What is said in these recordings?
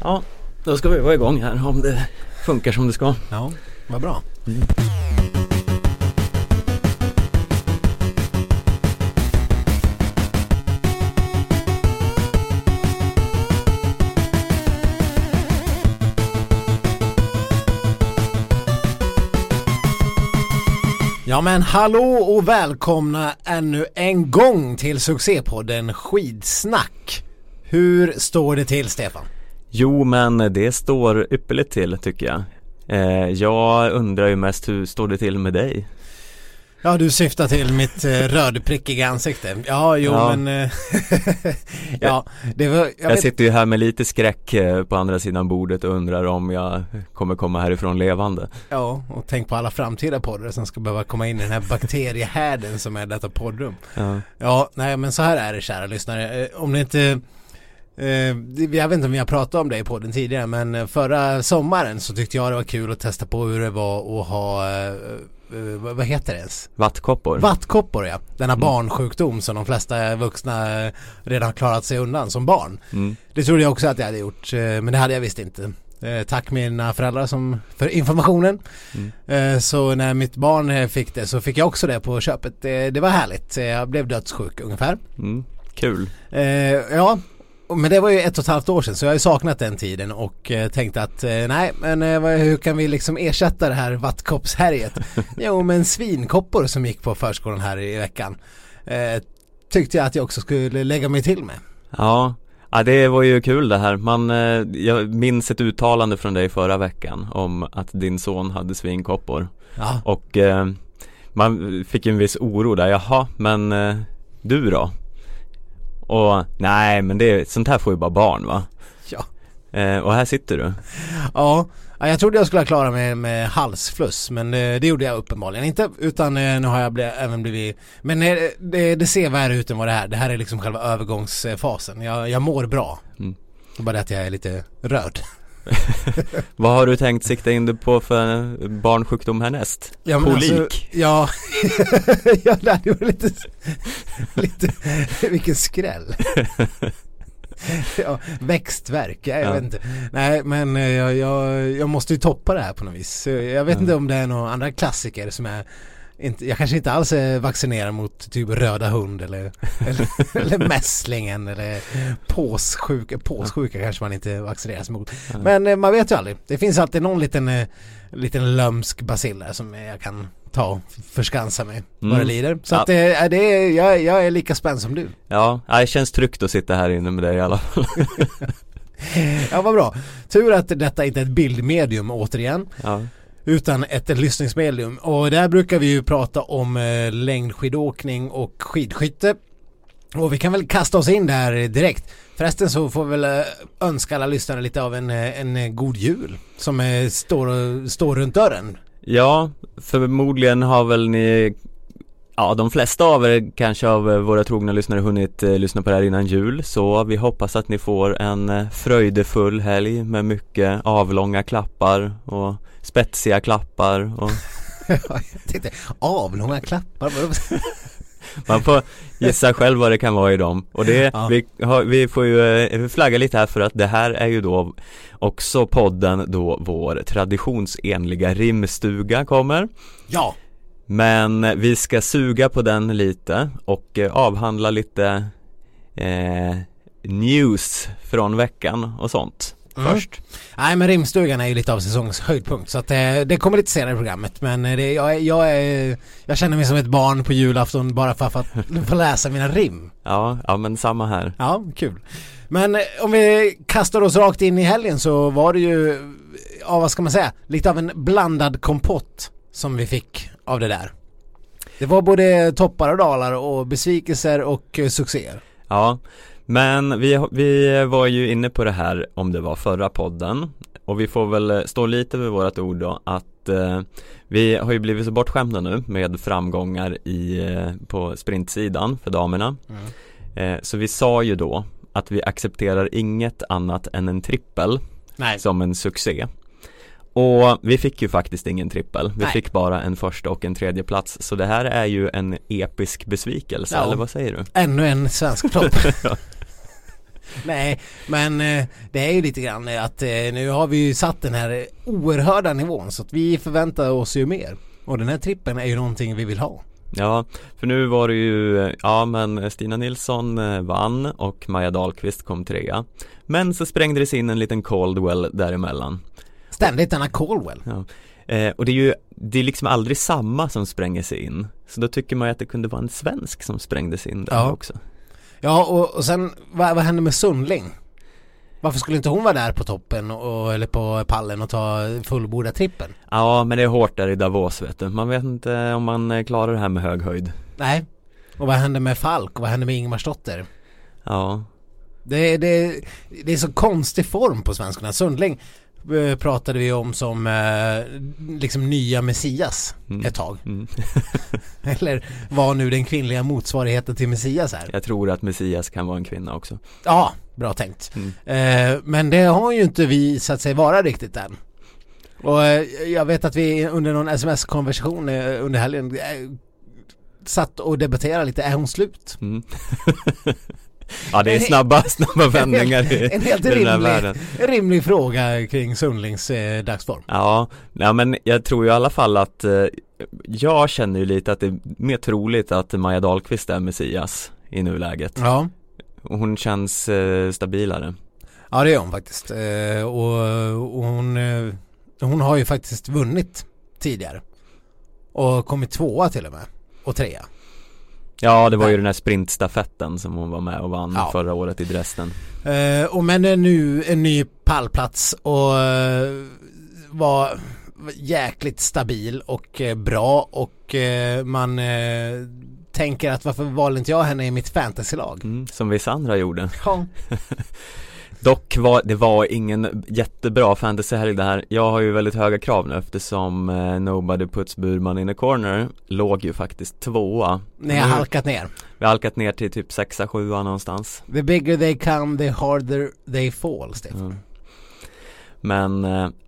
Ja, då ska vi vara igång här om det funkar som det ska. Ja, vad bra. Ja men hallå och välkomna ännu en gång till succépodden Skidsnack. Hur står det till, Stefan? Jo, men det står ypperligt till tycker jag. Jag undrar ju mest, hur står det till med dig? Ja, du syftar till mitt rödprickiga ansikte. Ja. Men ja, det var, jag sitter ju här med lite skräck på andra sidan bordet och undrar om jag kommer komma härifrån levande. Ja, och tänk på alla framtida poddar som ska behöva komma in i den här bakteriehärden som är detta poddrum. Ja, nej men så här är det, kära lyssnare. Om det inte... jag vet inte om vi har pratat om det i podden tidigare, men förra sommaren så tyckte jag det var kul att testa på hur det var att ha vad heter det ens? Vattkoppor, ja. Denna barnsjukdom som de flesta vuxna redan klarat sig undan som barn. Det trodde jag också att jag hade gjort, men det hade jag visst inte. Tack mina föräldrar för informationen. Så när mitt barn fick det så fick jag också det på köpet. Det var härligt. Jag blev dödssjuk ungefär. Kul. Ja. Men det var ju 1,5 år sedan, så jag har ju saknat den tiden och tänkte att nej, men hur kan vi liksom ersätta det här vattkoppshärjet? Jo, men svinkoppor som gick på förskolan här i veckan tyckte jag att jag också skulle lägga mig till med. Ja, det var ju kul det här. Jag minns ett uttalande från dig förra veckan om att din son hade svinkoppor. Ja. Och man fick ju en viss oro där. Jaha, men du då? Och nej, men sånt här får ju bara barn, va? Ja. Och här sitter du. Ja, jag trodde jag skulle klara mig med halsfluss, men det gjorde jag uppenbarligen inte, utan nu har jag även blivit... Men det ser värre ut än vad det här. Det här är liksom själva övergångsfasen. Jag mår bra. Det är bara det att jag är lite röd. Vad har du tänkt sikta in dig på för barnsjukdom härnäst? Ja, kolik? Alltså, ja, det var lite vilken skräll. Ja, växtverk, jag vet inte. Nej, men jag måste ju toppa det här på något vis. Jag vet inte om det är några andra klassiker som är jag kanske inte alls är vaccinerad mot typ röda hund eller mässlingen eller påssjuka kanske man inte vaccineras mot. Men man vet ju aldrig. Det finns alltid någon liten lömsk baciller som jag kan ta och förskansa mig vad det lider. Så att jag är lika spänd som du. Ja, det känns tryggt att sitta här inne med dig i alla fall. Ja, vad bra. Tur att detta inte är ett bildmedium återigen. Ja. Utan ett lyssningsmedium. Och där brukar vi ju prata om längdskidåkning och skidskytte. Och vi kan väl kasta oss in där direkt. Förresten så får vi väl önska alla lyssnare lite av en god jul som står runt dörren. Ja, förmodligen har väl ni... Ja, de flesta av er kanske av våra trogna lyssnare hunnit lyssna på det här innan jul. Så vi hoppas att ni får en fröjdefull helg med mycket avlånga klappar och spetsiga klappar. Och... Jag tänkte, avlånga klappar? Man får gissa själv vad det kan vara i dem. Och det, vi får ju flagga lite här för att det här är ju då också podden då vår traditionsenliga rimstuga kommer. Ja. Men vi ska suga på den lite och avhandla lite news från veckan och sånt först. Nej, men rimstugan är ju lite av säsongens höjdpunkt, så att det kommer lite senare i programmet. Men jag känner mig som ett barn på julafton bara för att få läsa mina rim. Ja, men samma här. Ja, kul. Men om vi kastar oss rakt in i helgen så var det ju, vad ska man säga, lite av en blandad kompott som vi fick av det där. Det var både toppar och dalar och besvikelser och succéer. Ja, men vi var ju inne på det här om det var förra podden. Och vi får väl stå lite vid vårat ord då att vi har ju blivit så bortskämda nu med framgångar på sprintsidan för damerna. Så vi sa ju då att vi accepterar inget annat än en trippel som en succé. Och vi fick ju faktiskt ingen trippel. Vi fick bara en första och en tredje plats. Så det här är ju en episk besvikelse, eller vad säger du? Ännu en svensk flopp. Nej, men det är ju lite grann att nu har vi ju satt den här oerhörda nivån så att vi förväntar oss ju mer. Och den här trippen är ju någonting vi vill ha. Ja, för nu var det ju, men Stina Nilsson vann och Maja Dahlqvist kom 3. Men så sprängde det sig in en liten Caldwell däremellan. Ständigt denna Caldwell. Ja. Och det är liksom aldrig samma som spränger sig in. Så då tycker man ju att det kunde vara en svensk som sprängde sig in där också. Ja, och sen vad hände med Sundling? Varför skulle inte hon vara där på toppen eller på pallen och ta fullborda trippen? Ja, men det är hårt där i Davos, vet du. Man vet inte om man klarar det här med hög höjd. Nej. Och vad hände med Falk? Och vad hände med Ingmarsdotter? Ja. Det är så konstig form på svenskarna. Sundling pratade vi om som liksom nya Messias ett tag. Eller var nu den kvinnliga motsvarigheten till Messias här? Jag tror att Messias kan vara en kvinna också. Ja, bra tänkt. Men det har ju inte visat sig vara riktigt än. Och jag vet att vi under någon sms-konversation under helgen satt och debatterade lite, är hon slut? Ja, det är snabba vändningar i en helt den här världen. Rimlig fråga kring Sundlings dagsform. Ja, men jag tror ju i alla fall att jag känner ju lite att det är mer troligt att Maja Dahlqvist är Messias i nuläget. Ja. Hon känns stabilare. Ja, det är hon faktiskt. Och hon har ju faktiskt vunnit tidigare. Och kommit 2 till och med. Och 3. Ja, det var ju den här sprintstafetten som hon var med och vann förra året i Dresden. Och men nu en ny pallplats och var jäkligt stabil och bra och man tänker att varför valde inte jag henne i mitt fantasylag? Som vissa andra gjorde. Ja. Dock det var ingen jättebra fantasyhelg det här. Jag har ju väldigt höga krav nu eftersom Nobody Puts Burman in a Corner låg ju faktiskt 2. Ni har halkat ner. Vi har halkat ner till typ 6-7 någonstans. The bigger they come, the harder they fall, Stefan. Men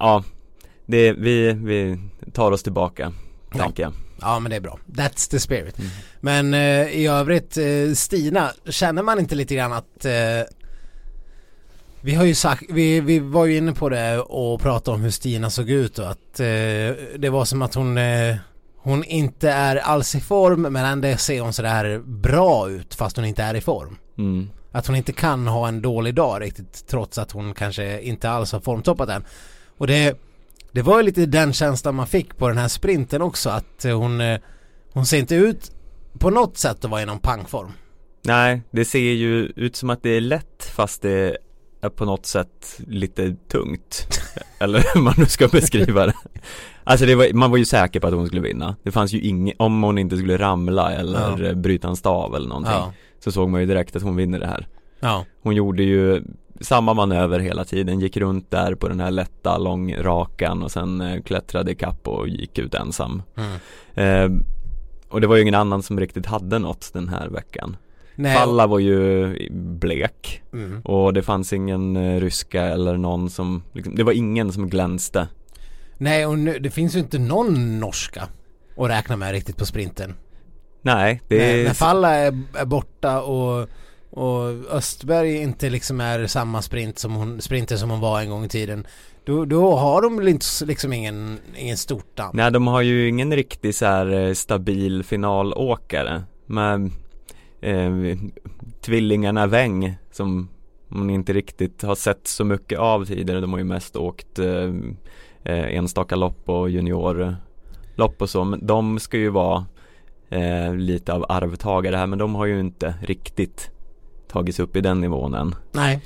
vi tar oss tillbaka, tänker jag. Ja, men det är bra. That's the spirit. Men i övrigt, Stina, känner man inte lite grann att vi har ju sagt, vi var ju inne på det och pratade om hur Stina såg ut och att det var som att hon inte är alls i form, men ändå ser hon så där bra ut fast hon inte är i form. Att hon inte kan ha en dålig dag riktigt, trots att hon kanske inte alls har formtoppat än. Och det var ju lite den känslan man fick på den här sprinten också, att hon ser inte ut på något sätt att vara i någon pangform. Nej, det ser ju ut som att det är lätt fast det är på något sätt lite tungt. Eller hur man nu ska beskriva det. Alltså man var ju säker på att hon skulle vinna. Det fanns ju inget, om hon inte skulle ramla eller bryta en stav eller någonting, så såg man ju direkt att hon vinner det här. Ja. Hon gjorde ju samma manöver hela tiden, gick runt där på den här lätta långrakan och sen klättrade i kapp och gick ut ensam. Och det var ju ingen annan som riktigt hade något den här veckan. Nej. Falla var ju blek och det fanns ingen ryska eller någon som liksom, det var ingen som glänste. Nej, och nu, det finns ju inte någon norska att räkna med riktigt på sprinten. Nej, när Falla är borta och Östberg inte liksom är samma sprinter som hon var en gång i tiden, då har de liksom ingen stort namn. Nej, de har ju ingen riktig så här stabil finalåkare. Men tvillingarna Weng som man inte riktigt har sett så mycket av tidigare, de har ju mest åkt enstaka lopp och juniorlopp och så, men de ska ju vara lite av arvtagare här, men de har ju inte riktigt tagits upp i den nivån än. Nej.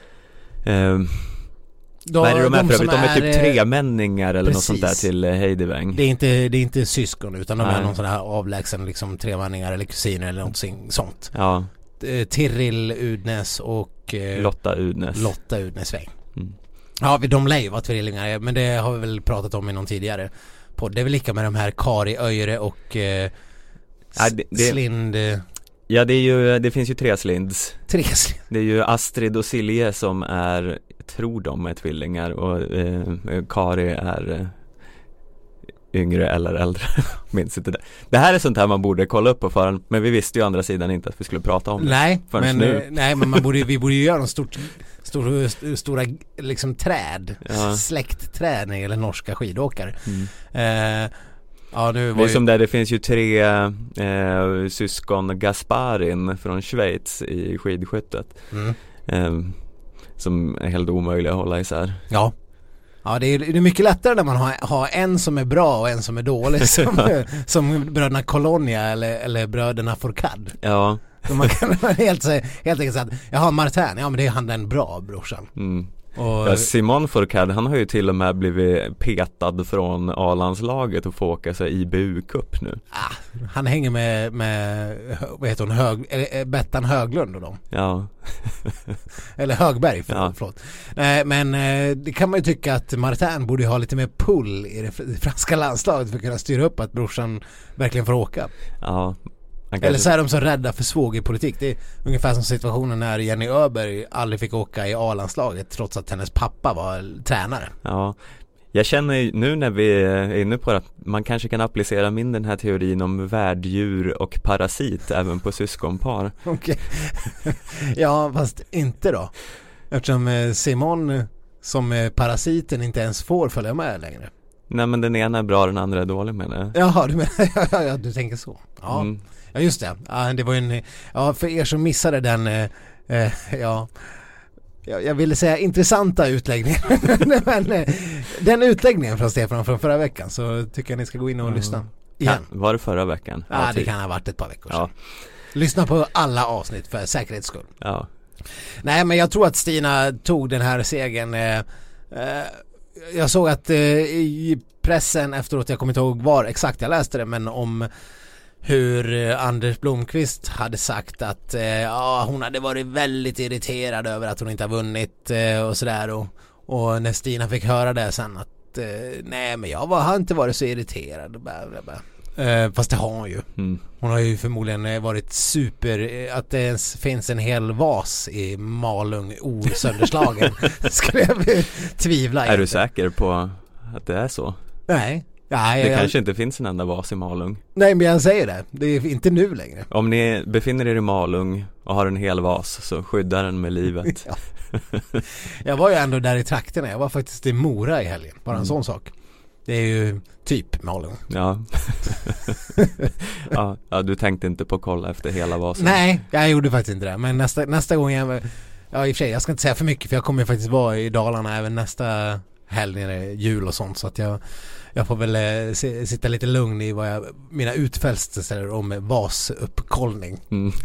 Vad är det de är för övrigt? De är typ tremänningar eller något sånt där till Heidi Weng. Det är inte syskon, utan de är någon sån här avlägsen liksom tremänningar eller kusiner eller någonting sånt. Ja. Tiril Udnes och Lotta Udnes Weng. Ja, de lär ju vara tvillingar, men det har vi väl pratat om i någon tidigare podd. Det är väl lika med de här Kari Öjre och Slind. Ja, det finns ju 3 Slinds. Det är ju Astrid och Silje som jag tror de är tvillingar, och Kari är yngre eller äldre. Minns inte det. Det här är sånt här man borde kolla upp på förrän, men vi visste ju å andra sidan inte att vi skulle prata om det. Nej, men vi borde ju göra någon stora liksom träd, släktträd när det gäller norska skidåkare. Det är som där, det finns ju 3 syskon Gasparin från Schweiz i skidskyttet som är helt omöjliga att hålla isär. Ja, det är mycket lättare när man har en som är bra och en som är dålig som bröderna Colonia eller bröderna Fourcade. Ja. Så man kan helt enkelt säga att jag har Martin, men det är han den bra brorsan. Och Simon Fourcade, han har ju till och med blivit petad från A-landslaget och får åka sig IBU-cup nu. Han hänger med vad heter hon, Bettan Höglund och dem. Ja. Eller Högberg, förlåt. Men det kan man ju tycka att Martin borde ha lite mer pull i det franska landslaget för att kunna styra upp att brorsan verkligen får åka. Ja. Eller så är de så rädda för svågerpolitik. Det är ungefär som situationen när Jenny Öberg aldrig fick åka i A-landslaget trots att hennes pappa var tränare. Ja, jag känner nu när vi är inne på att man kanske kan applicera den här teorin om värddjur och parasit även på syskonpar. Okej. Ja, fast inte då. Eftersom Simon som parasiten inte ens får följa med längre. Nej, men den ena är bra, den andra är dålig, menar jag. Jaha, ja, du tänker så. Ja. Ja, just det. Ja, det var för er som missade den jag ville säga intressanta utläggningen. Men den utläggningen från Stefan från förra veckan, så tycker jag ni ska gå in och lyssna igen. Var det förra veckan? Ja, det kan ha varit ett par veckor sedan. Lyssna på alla avsnitt för säkerhets skull. Ja. Nej, men jag tror att Stina tog den här segern. Jag såg att i pressen efteråt, jag kommer inte ihåg var exakt jag läste det, men om hur Anders Blomqvist hade sagt att hon hade varit väldigt irriterad över att hon inte har vunnit och sådär, och när Stina fick höra det sen att nej, men jag har inte varit så irriterad. Fast det har hon ju. Hon har ju förmodligen varit att det ens finns en hel vas i Malung osönderslagen. Skulle jag tvivla. Är du säker på att det är så? Nej. Det kanske inte finns en enda vas i Malung. Nej, men jag säger det. Det är inte nu längre. Om ni befinner er i Malung och har en hel vas, så skydda den med livet. Jag var ju ändå där i trakterna. Jag var faktiskt i Mora i helgen. Bara en sån sak. Det är ju typ Malung. Ja. Ja, du tänkte inte på att kolla efter hela vasen. Nej, jag gjorde faktiskt inte det. Men nästa gång i och för sig, jag ska inte säga för mycket, för jag kommer ju faktiskt vara i Dalarna även nästa helg när det är jul och sånt, så att jag får väl sitta lite lugn i mina utfästelser om vasuppkollning.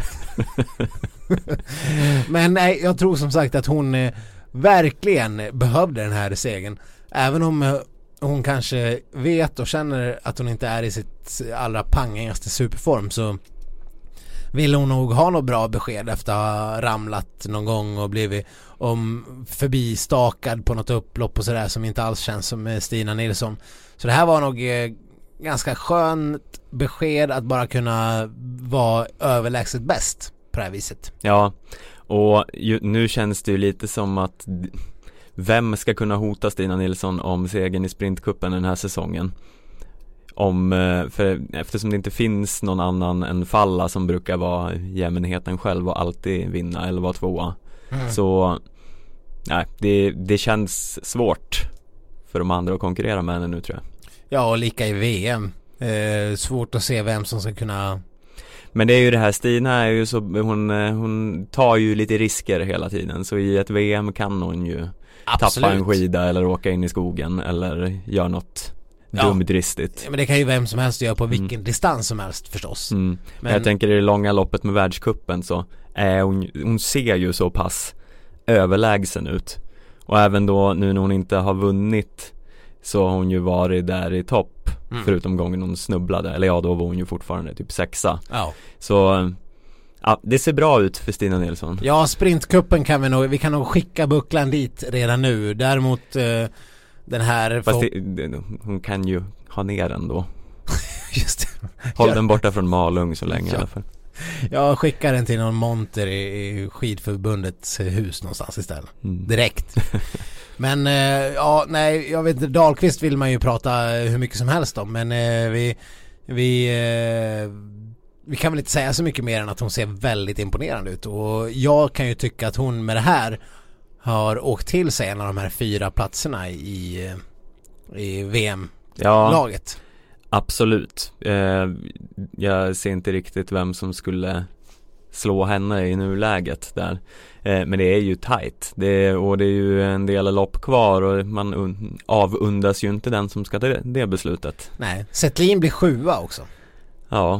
Men nej, jag tror som sagt att hon verkligen behövde den här segern. Även om hon kanske vet och känner att hon inte är i sitt allra pangigaste superform, så vill hon nog ha något bra besked efter att ha ramlat någon gång och blivit förbistakad på något upplopp och sådär, som inte alls känns som Stina Nilsson. Så det här var nog ganska skönt besked, att bara kunna vara överlägset bäst på det här viset. Ja, och nu känns det ju lite som att vem ska kunna hota Stina Nilsson om segern i sprintkuppen den här säsongen? Eftersom det inte finns någon annan än Falla som brukar vara jämnheten själv och alltid vinna eller vara tvåa. Så nej, det känns svårt för de andra att konkurrera med henne nu, tror jag. Ja, och lika i VM. Svårt att se vem som ska kunna. Men det är ju det här, Stina är ju så, hon tar ju lite risker hela tiden, så i ett VM kan hon ju tappa en skida eller åka in i skogen eller göra något dumdristigt. Men det kan ju vem som helst göra på vilken distans som helst förstås. Men jag tänker i det långa loppet med världskuppen, så är hon ser ju så pass överlägsen ut. Och även då nu när hon inte har vunnit, så har hon ju varit där i topp. Förutom gången hon snubblade. Eller då var hon ju fortfarande typ 6:a. Så det ser bra ut för Stina Nilsson. Ja, sprintkuppen kan vi kan nog skicka bucklan dit redan nu. Däremot den här... Fast hon kan ju ha ner den då. Just det. Håll den borta från Malung så länge i alla fall. Jag skickar den till någon monter i skidförbundets hus någonstans istället. Direkt. Men ja, nej, jag vet inte, Dahlqvist vill man ju prata hur mycket som helst om, men vi kan väl inte säga så mycket mer än att hon ser väldigt imponerande ut, och jag kan ju tycka att hon med det här har åkt till sig en av de här 4 platserna i VM-laget. Ja, absolut. Jag ser inte riktigt vem som skulle slå henne i nuläget där. Men det är ju tajt. Och det är ju en del lopp kvar, och man avundas ju inte den som ska ta det beslutet. Nej, Zetterlin blir 7:a också. Ja.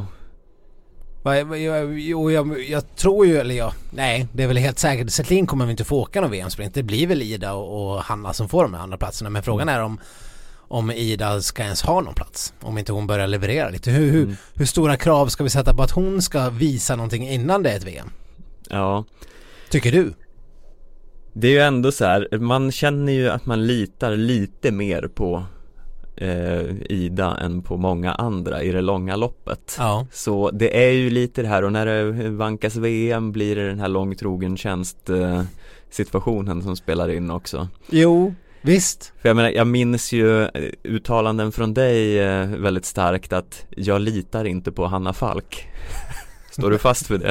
Jag tror ju, eller nej, det är väl helt säkert, Zetterlin kommer väl inte få åka någon VM-sprint. Det blir väl Ida och Hanna som får de här andra platserna, men frågan är om Ida ska ens ha någon plats, om inte hon börjar leverera lite. Hur stora krav ska vi sätta på att hon ska visa någonting innan det är ett VM? Ja. Tycker du? Det är ju ändå så här, man känner ju att man litar lite mer på Ida än på många andra i det långa loppet. Ja. Så det är ju lite det här, och när det vankas VM blir det den här långtrogen tjänst situationen som spelar in också. Jo, visst. För jag menar, jag minns ju uttalanden från dig väldigt starkt att jag litar inte på Hanna Falk. Står du fast vid det?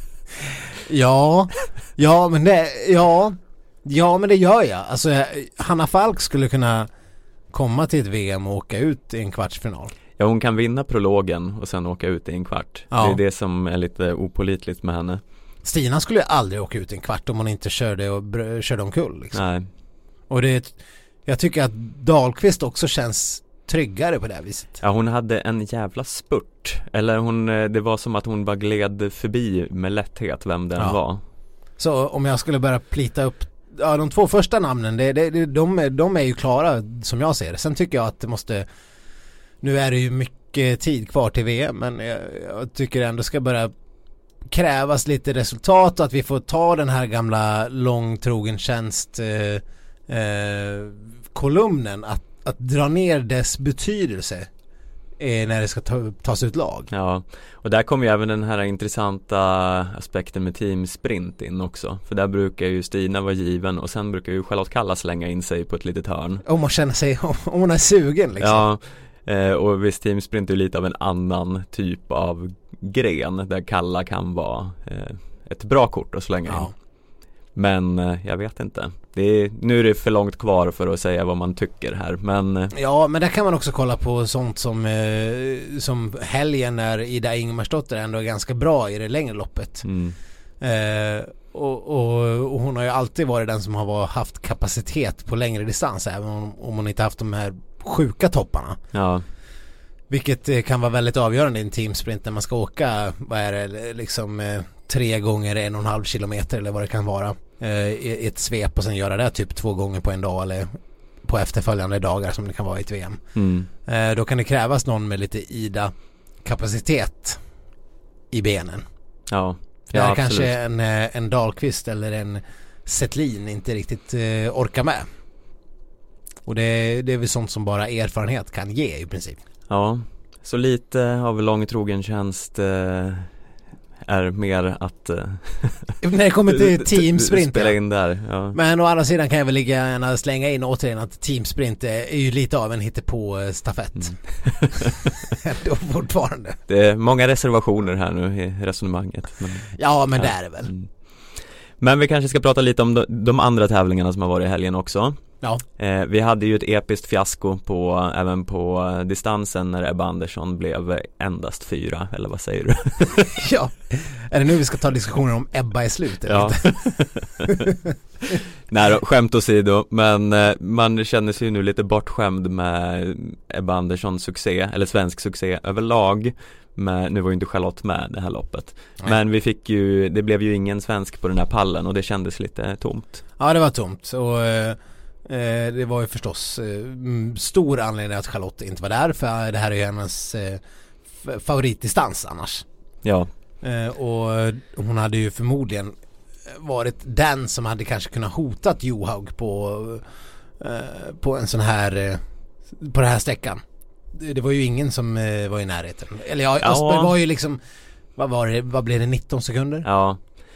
Ja, men det gör jag. Alltså, Hanna Falk skulle kunna komma till ett VM och åka ut i en kvartsfinal. Ja, hon kan vinna prologen och sen åka ut i en kvart. Ja. Det är det som är lite opålitligt med henne. Stina skulle aldrig åka ut i en kvart om hon inte körde omkull. Liksom. Nej. Och jag tycker att Dahlqvist också känns tryggare på det här viset. Ja, hon hade en jävla spurt. Eller det var som att hon bara gled förbi med lätthet vem den var. Så om jag skulle börja plita upp de 2 första namnen, de är ju klara som jag ser det. Sen tycker jag att det måste, nu är det ju mycket tid kvar till VM, men jag tycker ändå ska börja krävas lite resultat, och att vi får ta den här gamla långtrogen tjänst kolumnen, att dra ner dess betydelse när det ska tas ut lag. Ja, och där kommer ju även den här intressanta aspekten med teamsprint in också. För där brukar ju Stina vara given, och sen brukar ju Charlotte Kalla slänga in sig på ett litet hörn. Om man känner sig, om hon är sugen liksom. Ja, och visst, teamsprint är lite av en annan typ av gren där Kalla kan vara ett bra kort att slänga in. Men jag vet inte. Nu är det för långt kvar för att säga vad man tycker här. Men ja, men där kan man också kolla på sånt som helgen, när Ida Ingemarsdotter ändå är ganska bra i det längre loppet. Och hon har ju alltid varit den som har haft kapacitet på längre distans, även om hon inte haft de här sjuka topparna. Ja. Vilket kan vara väldigt avgörande i en teamsprint när man ska åka, vad är det, liksom 3 gånger 1,5 kilometer eller vad det kan vara i ett svep, och sen göra det typ 2 gånger på en dag eller på efterföljande dagar som det kan vara i ett VM. Då kan det krävas någon med lite Ida-kapacitet i benen. Ja, där kanske en Dahlqvist eller en Zetterlin inte riktigt orkar med. Och det är väl sånt som bara erfarenhet kan ge i princip. Ja, så lite av långtrogen tjänst är mer att när det kommer till teamsprint spela in där, ja. Men å andra sidan kan jag väl gärna slänga in återigen att teamsprint är ju lite av en hittepå stafett. Då fortfarande. Det är många reservationer här nu i resonemanget. Men det är det väl. Men vi kanske ska prata lite om de andra tävlingarna som har varit i helgen också. Ja. Vi hade ju ett episkt fiasko även på distansen när Ebba Andersson blev endast 4, eller vad säger du? Ja, är det nu vi ska ta diskussioner om Ebba i slut? Ja. Nej då, skämt åsido, men man känner sig ju nu lite bortskämd med Ebba Anderssons succé, eller svensk succé överlag. Nu var ju inte Charlotte med det här loppet. Nej. Men det blev ju ingen svensk på den här pallen, och det kändes lite tomt. Ja, det var tomt, och det var ju förstås stor anledning att Charlotte inte var där, för det här är ju hennes favoritdistans annars. Ja. Och hon hade ju förmodligen varit den som hade kanske kunnat hotat Johaug på en sån här på den här sträckan. Det var ju ingen som var i närheten. Eller Östberg var ju liksom, vad blev det, 19 sekunder? Ja.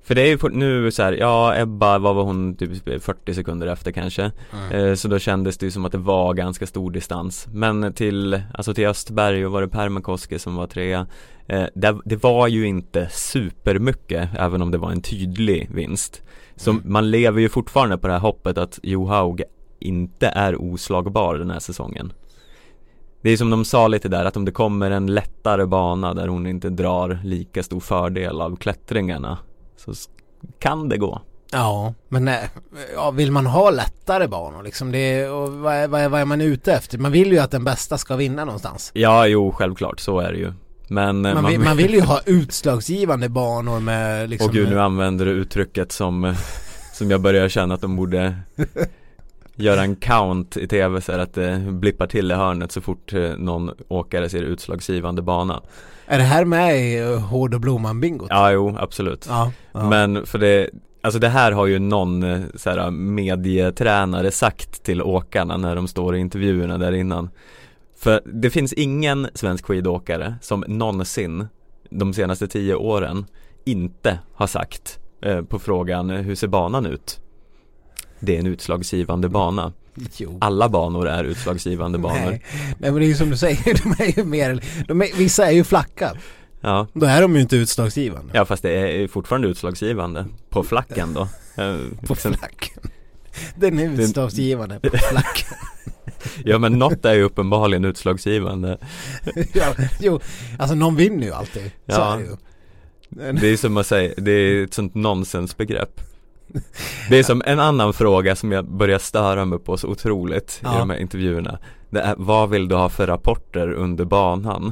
För det är ju nu så här, ja, Ebba, vad var hon, typ 40 sekunder efter kanske. Så då kändes det ju som att det var ganska stor distans. Men till Östberg och var det Permakoski som var 3. Det var ju inte supermycket, även om det var en tydlig vinst. Så man lever ju fortfarande på det här hoppet att Johaug inte är oslagbar den här säsongen. Det är som de sa lite där, att om det kommer en lättare bana där hon inte drar lika stor fördel av klättringarna, så kan det gå. Ja, men vill man ha lättare banor liksom, vad är man ute efter? Man vill ju att den bästa ska vinna någonstans. Ja, jo, självklart, så är det ju. Men man vill ju ha utslagsgivande banor med liksom... Och gud, nu använder du uttrycket som jag börjar känna att de borde göra en count i tv så att det blippar till i hörnet så fort någon åkare ser utslagsgivande bana. Är det här med i Hård och Blomman-bingot? Ja, jo, absolut. Ja. Men för det här har ju någon så här, medietränare sagt till åkarna när de står i intervjuerna där innan. För det finns ingen svensk skidåkare som någonsin de senaste 10 åren inte har sagt på frågan hur ser banan ut? Det är en utslagsgivande bana. Jo. Alla banor är utslagsgivande banor. Nej, men det är ju som du säger, de är ju vissa är ju flacka. Ja. Då är de ju inte utslagsgivande. Ja, fast det är fortfarande utslagsgivande på flacken då. På flacken. Den är utslagsgivande på flacken. Ja, men något är ju uppenbarligen utslagsgivande. Ja, jo, alltså någon vinner ju alltid. Ja. Så är det ju. Det är som att säga, det är ett sånt nonsensbegrepp. Det är som en annan fråga som jag börjar störa mig på så otroligt i de här intervjuerna. Det är, vad vill du ha för rapporter under banan?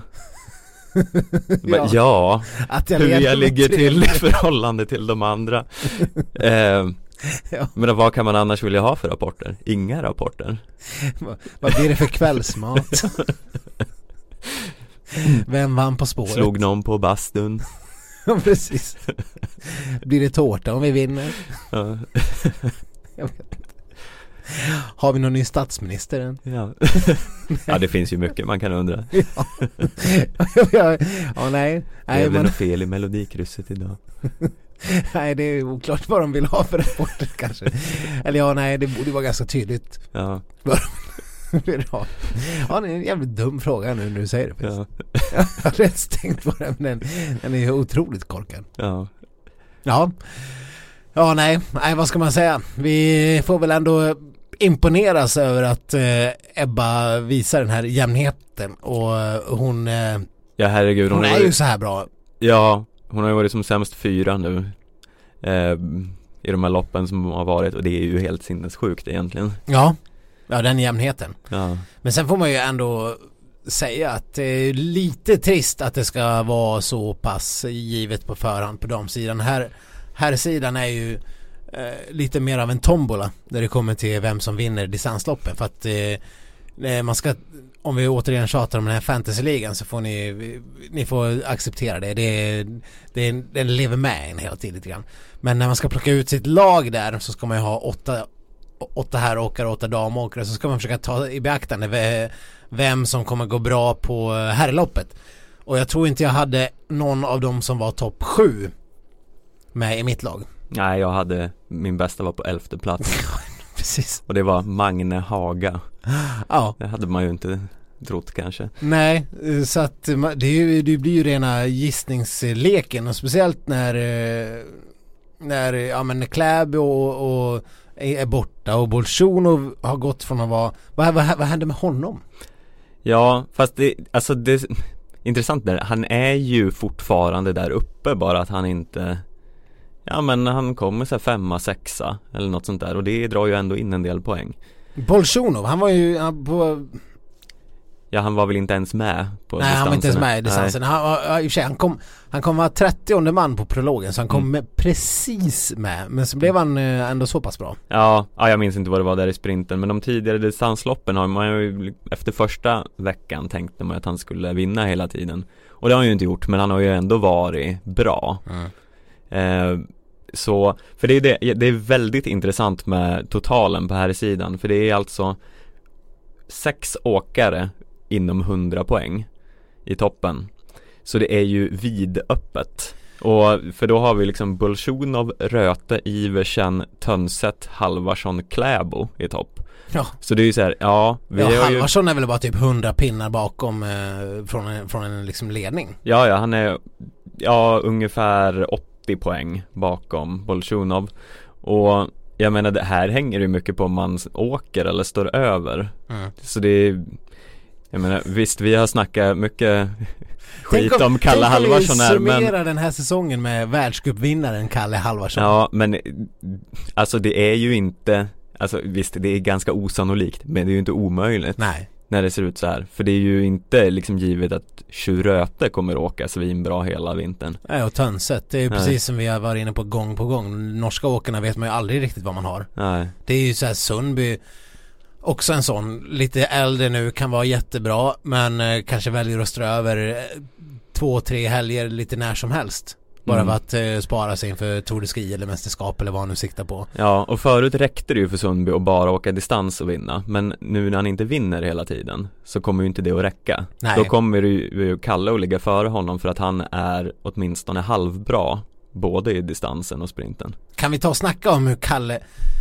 Att hur jag ligger till i förhållande till de andra. Men vad kan man annars vilja ha för rapporter? Inga rapporter. Vad blir det för kvällsmat? Vem vann På spåret? Slog någon på bastun? Ja, precis. Blir det tårta om vi vinner? Ja. Jag vet inte. Har vi någon ny statsminister än? Ja, det finns ju mycket man kan undra. Nej. Det är väl något fel i melodikrysset idag. Nej, det är oklart vad de vill ha för rapporter kanske. Eller det borde vara ganska tydligt. Ja. Ja, det är en jävligt dum fråga nu när du säger det. Ja. Jag har rätt tänkt på den, men den är otroligt korkad. Ja, nej, vad ska man säga? Vi får väl ändå imponeras över att Ebba visar den här jämnheten och hon ja, herregud, hon är ju så här bra. Ja, hon har ju varit som sämst 4 nu i de här loppen som har varit, och det är ju helt sinnessjukt egentligen. Ja, den jämnheten. Ja. Men sen får man ju ändå säga att det är lite trist att det ska vara så pass givet på förhand på damsidan. Här sidan är ju lite mer av en tombola där det kommer till vem som vinner distansloppen, för att man ska, om vi återigen tjatar om den här fantasyligan, så får ni får acceptera det. Den lever med en hela tiden lite grann. Men när man ska plocka ut sitt lag där, så ska man ju ha 8 herråkare och 8 damåkare, så ska man försöka ta i beaktande vem som kommer gå bra på herrloppet. Och jag tror inte jag hade någon av dem som var topp 7 med i mitt lag. Nej, jag hade, min bästa var på 11:e plats. Precis. Och det var Magne Haga. Ja. Det hade man ju inte trott kanske. Nej, så att det blir ju rena gissningsleken, och speciellt när Kläb och är borta och Bolsjunov har gått från att vara... Vad hände med honom? Ja, fast det är intressant där. Han är ju fortfarande där uppe, bara att han inte... Ja, men han kommer så här 5, 6 eller något sånt där, och det drar ju ändå in en del poäng. Bolsjunov, han var ju på... Ja, han var väl inte ens med på distanserna. Nej, han var inte ens med i distansen. Han kom vara 30:e man på prologen, så han kom precis med. Men så blev han ändå så pass bra. Ja, jag minns inte vad det var där i sprinten, men de tidigare distansloppen har man ju, efter första veckan tänkte man att han skulle vinna hela tiden. Och det har han ju inte gjort, men han har ju ändå varit bra. Så, för det är väldigt intressant med totalen på här sidan, för det är alltså 6 åkare inom 100 poäng i toppen. Så det är ju vidöppet. Och för då har vi liksom Bolsjunov, Röte, Iversen, Tönset, Halvarsson, Kläbo i topp. Ja. Så det är ju så här, Halvarsson är väl bara typ 100 pinnar bakom från en liksom ledning. Ja, han är ungefär 80 poäng bakom Bolsjunov. Och jag menar, det här hänger ju mycket på om man åker eller står över. Så det är, jag menar, visst, vi har snackat mycket skit om Kalle Halvarsson här, men summera den här säsongen med världscupvinnaren Kalle Halvarsson. Ja, men alltså det är ju inte, alltså visst, det är ganska osannolikt, men det är ju inte omöjligt. Nej. När det ser ut så här. För det är ju inte liksom givet att Röte kommer åka svinbra hela vintern. Nej, och Tönset, det är ju precis som vi har varit inne på gång. Norska åkarna vet man ju aldrig riktigt vad man har. Nej. Det är ju så här, Sundby också en sån, lite äldre nu, kan vara jättebra, men kanske väljer att strö över 2-3 helger lite när som helst. Bara för att spara sig inför Tour de Ski eller mästerskap eller vad han nu siktar på. Ja, och förut räckte det ju för Sundby att bara åka distans och vinna. Men nu när han inte vinner hela tiden så kommer ju inte det att räcka. Nej. Då kommer ju Kalle att ligga före honom för att han är åtminstone halvbra både i distansen och sprinten. Kan vi ta och snacka om hur Kalle...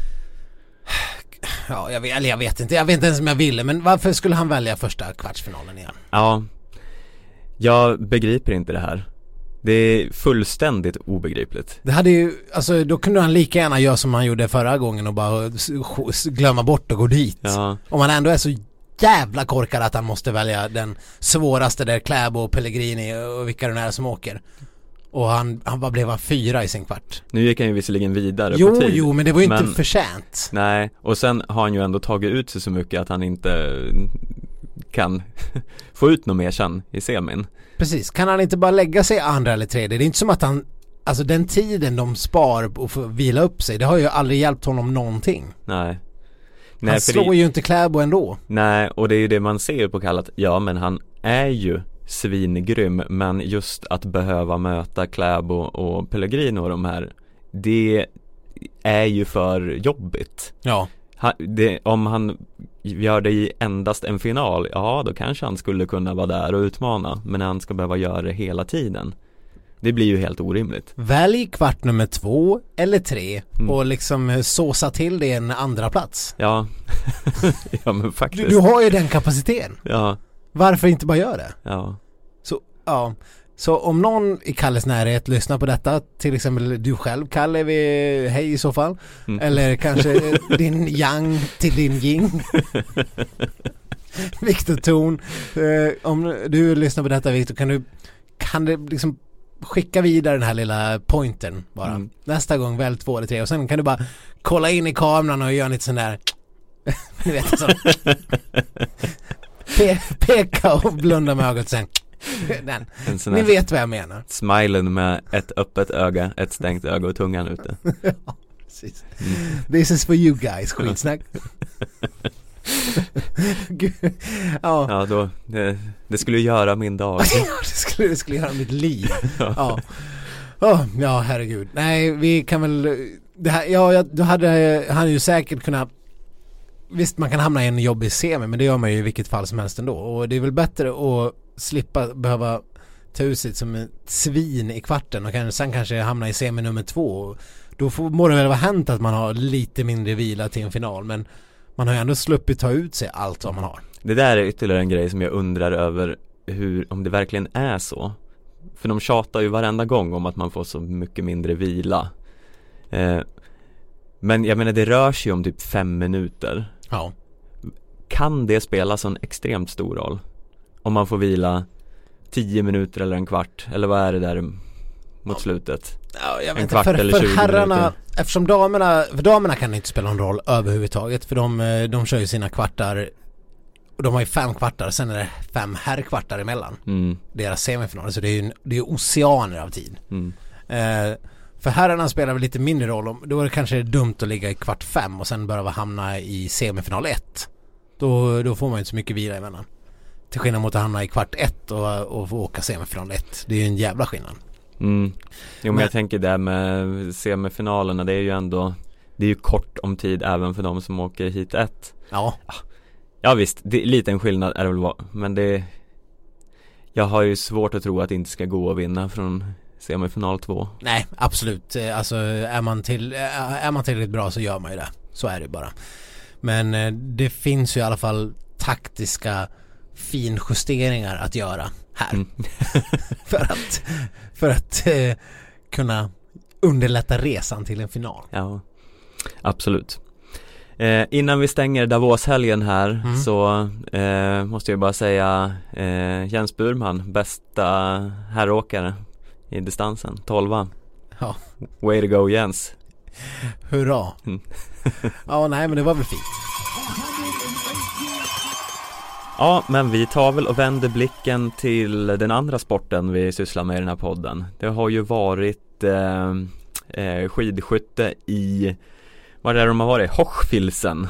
Ja, jag vet inte ens om jag ville, men varför skulle han välja första kvartsfinalen igen? Ja, jag begriper inte det här. Det är fullständigt obegripligt. Det hade ju, alltså då kunde han lika gärna göra som han gjorde förra gången och bara glömma bort och gå dit. Ja. Om han ändå är så jävla korkad att han måste välja den svåraste där, Kläbo och Pellegrini och vilka det är som åker. Och han bara blev 4 i sin kvart. Nu gick han ju visserligen vidare på tid. Jo, men det var ju inte förtjänt. Nej, och sen har han ju ändå tagit ut sig så mycket att han inte kan få ut något mer sen i semin. Precis, kan han inte bara lägga sig andra eller tredje? Det är inte som att han, alltså den tiden de spar och får vila upp sig, det har ju aldrig hjälpt honom någonting. Nej, han slår ju inte Kläbo ändå. Nej, och det är ju det man ser på Kallat. Ja, men han är ju svingrym, men just att behöva möta Kläbo och Pellegrino och de här, det är ju för jobbigt. Ja. Om han gör det i endast en final, ja då kanske han skulle kunna vara där och utmana, men han ska behöva göra det hela tiden. Det blir ju helt orimligt. Välj kvart nummer 2 eller 3 och liksom såsa till det en andra plats. Ja, ja men faktiskt. Du har ju den kapaciteten. Ja. Varför inte bara göra det? Ja. Så om någon i Kalles närhet lyssnar på detta, till exempel du själv Kalle, hej i så fall, eller kanske din yang till din ying, Viktor Thorn, om du lyssnar på detta Viktor, kan du liksom skicka vidare den här lilla pointern bara. Nästa gång välj 2 eller 3 och sen kan du bara kolla in i kameran och göra lite sån där ni vet så. Peka och blunda med ögat sen. Ni vet vad jag menar. Smilen med ett öppet öga, ett stängt öga och tungan ute. Ja, precis. This is for you guys, skitsnack. Ja, då det skulle göra min dag. det skulle göra mitt liv. Ja, herregud. Nej, vi kan väl det här, då hade han ju säkert kunnat. Visst, man kan hamna i en jobbig semi, men det gör man ju i vilket fall som helst ändå. Och det är väl bättre att slippa behöva ta ut sig som ett svin i kvarten och sen kanske hamna i semi nummer 2. Då må det väl vara hänt att man har lite mindre vila till en final, men man har ju ändå sluppit ta ut sig allt vad man har. Det där är ytterligare en grej som jag undrar över, om det verkligen är så. För de tjatar ju varenda gång om att man får så mycket mindre vila. Men jag menar, det rör sig om typ 5 minuter. Ja. Kan det spela så en extremt stor roll? Om man får vila 10 minuter eller en kvart, eller vad är det där mot slutet? Ja, jag vet en kvart eller 20 herrarna, minuter. Eftersom damerna kan inte spela någon roll överhuvudtaget, för de kör ju sina kvartar, och de har ju 5 kvartar, sen är det 5 herrkvartar emellan deras semifinaler, så det är ju oceaner av tid. För herrarna spelar väl lite mindre roll, då är det kanske dumt att ligga i kvart 5 och sen börja hamna i semifinal 1. Då får man inte så mycket vila emellan. Till skillnad mot att hamna i kvart 1 och få åka semifinal 1. Det är ju en jävla skillnad. Jo, men jag tänker där med semifinalerna, det är ju ändå, det är ju kort om tid även för de som åker hit 1. Ja visst, det är lite en skillnad är det väl, men jag har ju svårt att tro att det inte ska gå att vinna från semifinal 2. Nej, absolut. Alltså är man tillräckligt bra så gör man ju det. Så är det bara. Men det finns ju i alla fall taktiska finjusteringar att göra här. för att kunna underlätta resan till en final. Ja, absolut. Innan vi stänger Davos-helgen här så måste jag bara säga Jens Burman, bästa herråkare i distansen, 12. Ja. Way to go Jens. Hurra. Ja, nej men det var väl fint. Ja, men vi tar väl och vänder blicken till den andra sporten vi sysslar med i den här podden. Det har ju varit skidskytte i, vad är det de har varit? Hochfilzen.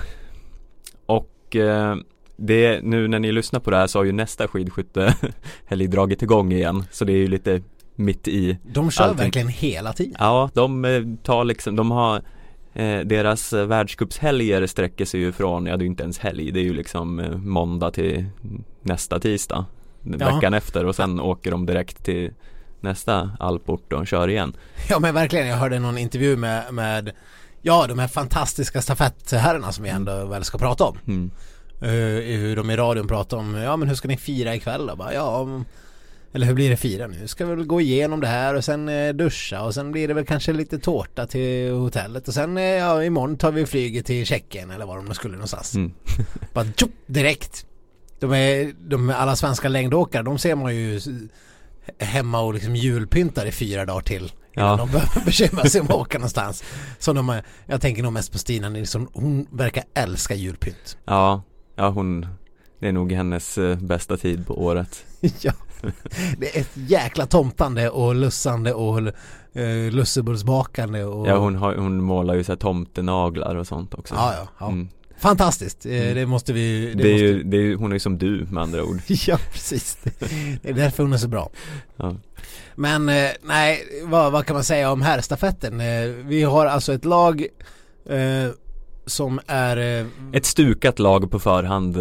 Och det, nu när ni lyssnar på det här så har ju nästa skidskytte eller dragit igång igen. Så det är ju lite mitt i. De kör allting. Verkligen hela tiden. Ja, de tar liksom, de har deras världscupshelger sträcker sig ju från, ja det är ju inte ens helg, det är ju liksom måndag till nästa tisdag, veckan efter, och sen åker de direkt till nästa alport och kör igen. Ja men verkligen, jag hörde någon intervju med de här fantastiska stafettherrarna som vi ändå väl ska prata om. Hur de i radion pratar om, ja men hur ska ni fira ikväll då? Bara, eller hur blir det fira nu? Ska vi väl gå igenom det här och sen duscha och sen blir det väl kanske lite tårta till hotellet och sen imorgon tar vi flyget till Tjeckien eller var de skulle någonstans. Bara direkt. De alla svenska längdåkare, de ser man ju hemma och liksom julpyntar i 4 dagar till innan de behöver bekymra sig om att åka någonstans. Så jag tänker nog mest på Stina Nilsson, hon verkar älska julpynt. Ja, det är nog hennes bästa tid på året. Ja. Det är ett jäkla tomtande och lussande och lussebullsbakande och... Ja, hon målar ju så här tomtenaglar och sånt också. Ja. Fantastiskt. Det måste vi... Hon är ju som du med andra ord. Ja, precis. Det är därför hon är så bra. Ja. Men nej, vad kan man säga om herrstafetten? Vi har alltså ett lag som är... Ett stukat lag på förhand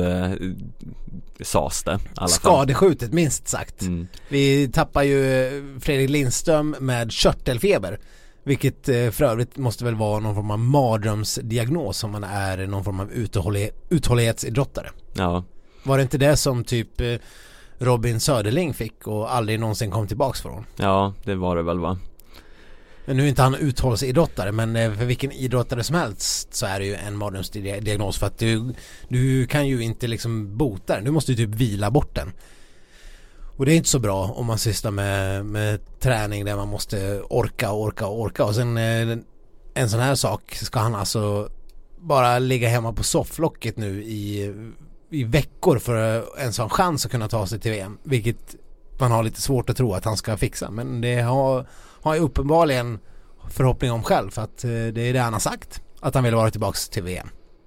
sades det. Skadeskjutet, minst sagt. Vi tappar ju Fredrik Lindström med körtelfeber. Vilket för övrigt måste väl vara någon form av mardrömsdiagnos om man är någon form av uthållighetsidrottare. Ja. Var det inte det som typ Robin Söderling fick och aldrig någonsin kom tillbaks från? Ja, det var det väl va? Men nu är inte han uthållighetsidrottare, men för vilken idrottare som helst så är det ju en mardrömsdiagnos för att du kan ju inte liksom bota den. Du måste ju typ vila bort den. Och det är inte så bra om man sysslar med träning där man måste orka och sen en sån här sak ska han alltså bara ligga hemma på sofflocket nu i veckor för en sån chans att kunna ta sig till VM, vilket man har lite svårt att tro att han ska fixa, men det har jag uppenbarligen förhoppning om själv för att det är det han har sagt, att han vill vara tillbaka till VM.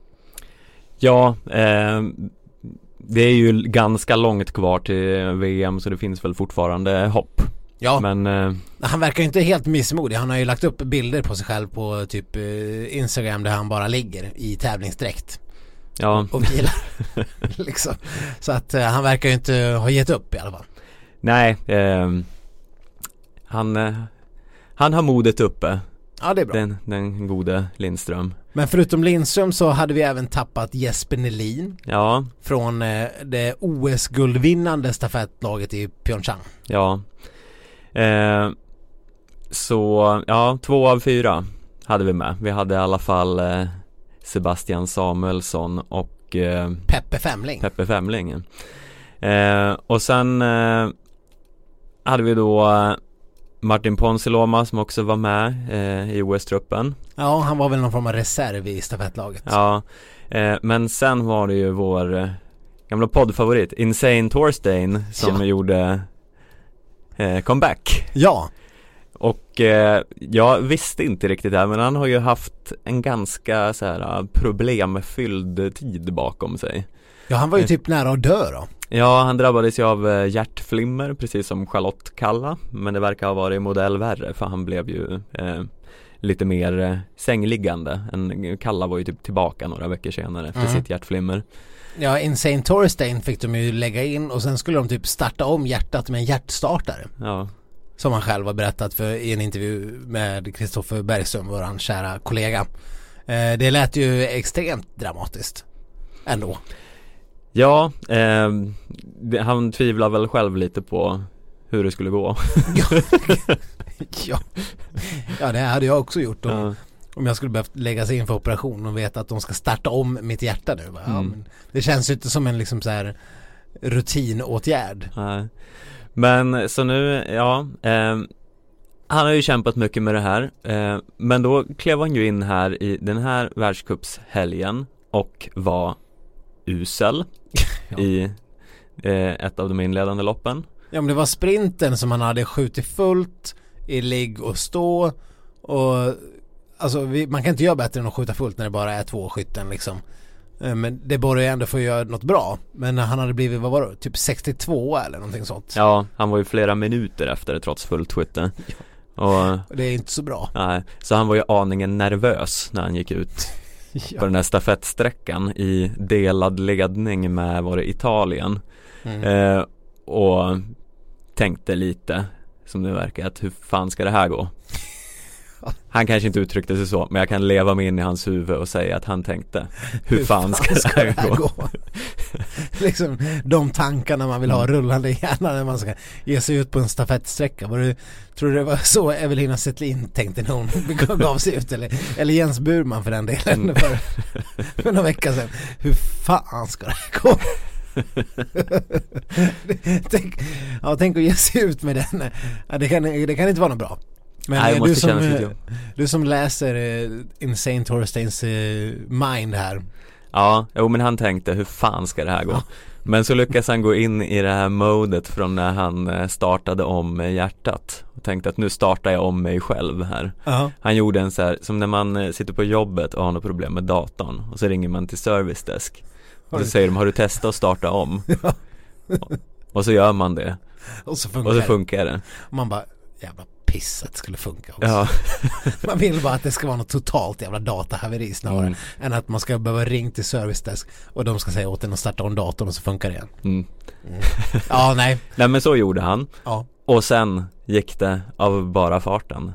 Ja, det är ju ganska långt kvar till VM så det finns väl fortfarande hopp. Ja, men han verkar ju inte helt missmodig. Han har ju lagt upp bilder på sig själv på typ Instagram där han bara ligger i tävlingsdräkt. Ja. Och vilar. Liksom. Så att han verkar ju inte ha gett upp i alla fall. Nej, han har modet uppe. Ja, det är bra. Den gode Lindström. Men förutom Lindström så hade vi även tappat Jesper Nelin. Ja. Från det OS-guldvinnande stafettlaget i Pyeongchang. Ja. Så, ja, 2 av 4 hade vi med. Vi hade i alla fall Sebastian Samuelsson och Peppe Femling. Och sen hade vi då Martin Ponsiluoma som också var med i OS-truppen. Ja, han var väl någon form av reserv i stafettlaget. Ja, men sen var det ju vår gamla poddfavorit Insane Thorstein som gjorde comeback. Ja. Och jag visste inte riktigt det här, men han har ju haft en ganska så här problemfylld tid bakom sig. Ja, han var ju typ nära att dö då. Ja, han drabbades ju av hjärtflimmer precis som Charlotte Kalla, men det verkar ha varit modell värre för han blev ju lite mer sängliggande. Kalla var ju typ tillbaka några veckor senare efter sitt hjärtflimmer. Ja, Insane Thorstein fick de ju lägga in och sen skulle de typ starta om hjärtat med en hjärtstartare. Ja. Som han själv har berättat i en intervju med Kristoffer Bergström, vår kära kollega. Det lät ju extremt dramatiskt ändå. Ja, han tvivlar väl själv lite på hur det skulle gå. Ja, det hade jag också gjort om jag skulle behövt lägga sig in för operation och veta att de ska starta om mitt hjärta nu. Ja, men det känns ju inte som en liksom så här rutinåtgärd. Nej. Men så nu, han har ju kämpat mycket med det här. Men då klev han ju in här i den här världscupshelgen och var usel i ett av de inledande loppen. Ja, men det var sprinten som han hade skjutit fullt i ligg och stå. Och alltså, man kan inte göra bättre än att skjuta fullt när det bara är 2 skytten liksom. Men det borde ju ändå få göra något bra. Men han hade blivit, vad var det? Typ 62 eller någonting sånt. Ja, han var ju flera minuter efter det trots fullt skytte. Och det är inte så bra. Nej, så han var ju aningen nervös när han gick ut på den här stafettsträckan i delad ledning med, var det Italien. Och tänkte lite, som det verkar, att hur fan ska det här gå? Han kanske inte uttryckte sig så, men jag kan leva mig in i hans huvud och säga att han tänkte, hur fan ska det här gå? Liksom de tankarna man vill ha rullande i hjärnan när man ska ge sig ut på en stafettsträcka. Tror du det var så Evelina Settlin tänkte när hon gav sig ut? Eller Jens Burman för den delen för några veckor sedan. Hur fan ska det här gå? Tänk att ge sig ut med den. Ja, det kan inte vara något bra. Men nej, du som läser Insane Torsteins mind här. Ja, men han tänkte, hur fan ska det här gå? Men så lyckas han gå in i det här modet från när han startade om hjärtat och tänkte att nu startar jag om mig själv här. Han gjorde en så här, som när man sitter på jobbet och har något problem med datorn och så ringer man till service desk och så säger de, har du testat att starta om? Och så gör man det. Och så funkar det. Och man bara, jävla pisset skulle funka också. Ja. Man vill bara att det ska vara något totalt jävla datahaveri snarare än att man ska behöva ringa till service desk och de ska säga åt en att starta om datorn och så funkar det igen. Ja, nej. Nej, men så gjorde han. Ja. Och sen gick det av bara farten.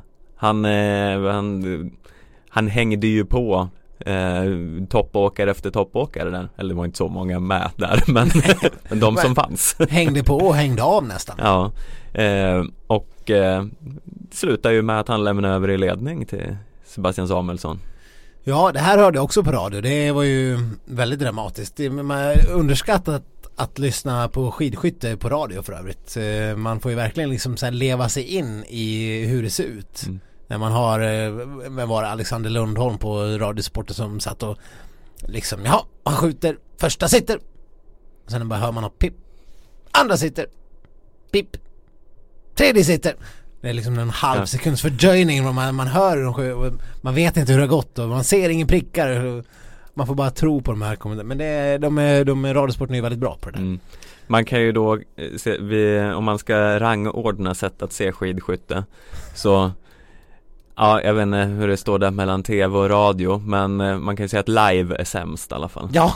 Han hängde ju på toppåkare efter toppåkare där. Eller det var inte så många med där, men de som fanns. Hängde på och hängde av nästan. Ja, och slutar ju med att han lämnar över i ledning till Sebastian Samuelsson. Ja, det här hörde jag också på radio. Det var ju väldigt dramatiskt. Man är underskattat att lyssna på skidskytte på radio för övrigt. Man får ju verkligen liksom så här leva sig in i hur det ser ut. När man har, vem var det, Alexander Lundholm på Radiosporten som satt och liksom, ja, han skjuter, första sitter. Och sen bara hör man något pip. Andra sitter. Pip. Tredje sitter. Det är liksom en halv sekunds fördröjning. Man hör hur de skjuter. Man vet inte hur det har gått och man ser ingen prickar. Man får bara tro på de här kommentarerna. Men de Radiosporten är väldigt bra på det där. Man kan ju då om man ska rangordna sätt att se skidskytte, så ja, jag vet inte hur det står där mellan tv och radio, men man kan ju säga att live är sämst i alla fall. Ja.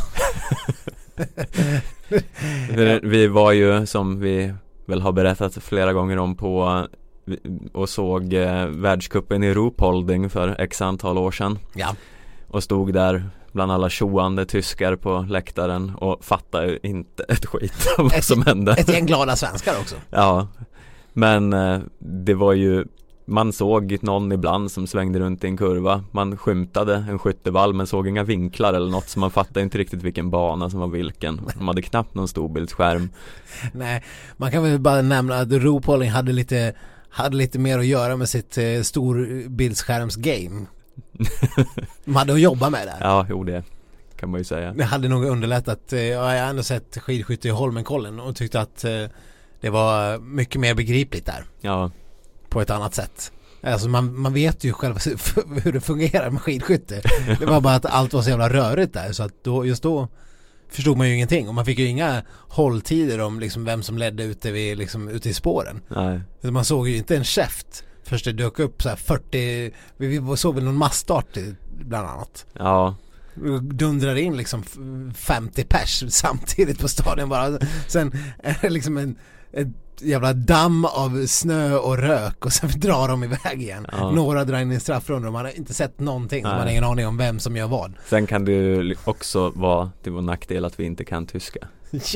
Vi var ju, som vi väl har berättat flera gånger om, på och såg världscupen i Ruhpolding för x antal år sedan. Ja. Och stod där bland alla tjoande tyskar på läktaren och fattade inte ett skit av vad som hände. Ett gäng glada svenskar också. Ja, men det var ju, man såg någon ibland som svängde runt i en kurva. Man skymtade en skyttevall men såg inga vinklar eller något, så man fattade inte riktigt vilken bana som var vilken. De hade knappt någon storbildsskärm. Nej, man kan väl bara nämna att Ruhpolding hade lite mer att göra med sitt storbildsskärmsgame. De hade att jobba med det. Ja, jo, det kan man ju säga. Det hade nog underlättat. Jag har ändå sett skidskytte i Holmenkollen och tyckte att det var mycket mer begripligt där. Ja. På ett annat sätt. Alltså man vet ju själv hur det fungerar med skidskytte. Det var bara att allt var så jävla rörigt där, så att just då förstod man ju ingenting, och man fick ju inga hålltider om liksom vem som ledde ute i spåren. Nej. Man såg ju inte en käft. Först det dök upp så här 40, vi såg väl någon massstart bland annat. Ja. Dundrar in liksom 50 pers samtidigt på stadion bara. Sen är det liksom ett jävla damm av snö och rök och sen drar de iväg igen. Några drar in i straffrundor och man har inte sett någonting. Så man har ingen aning om vem som gör vad. Sen kan det ju också vara till vår nackdel att vi inte kan tyska.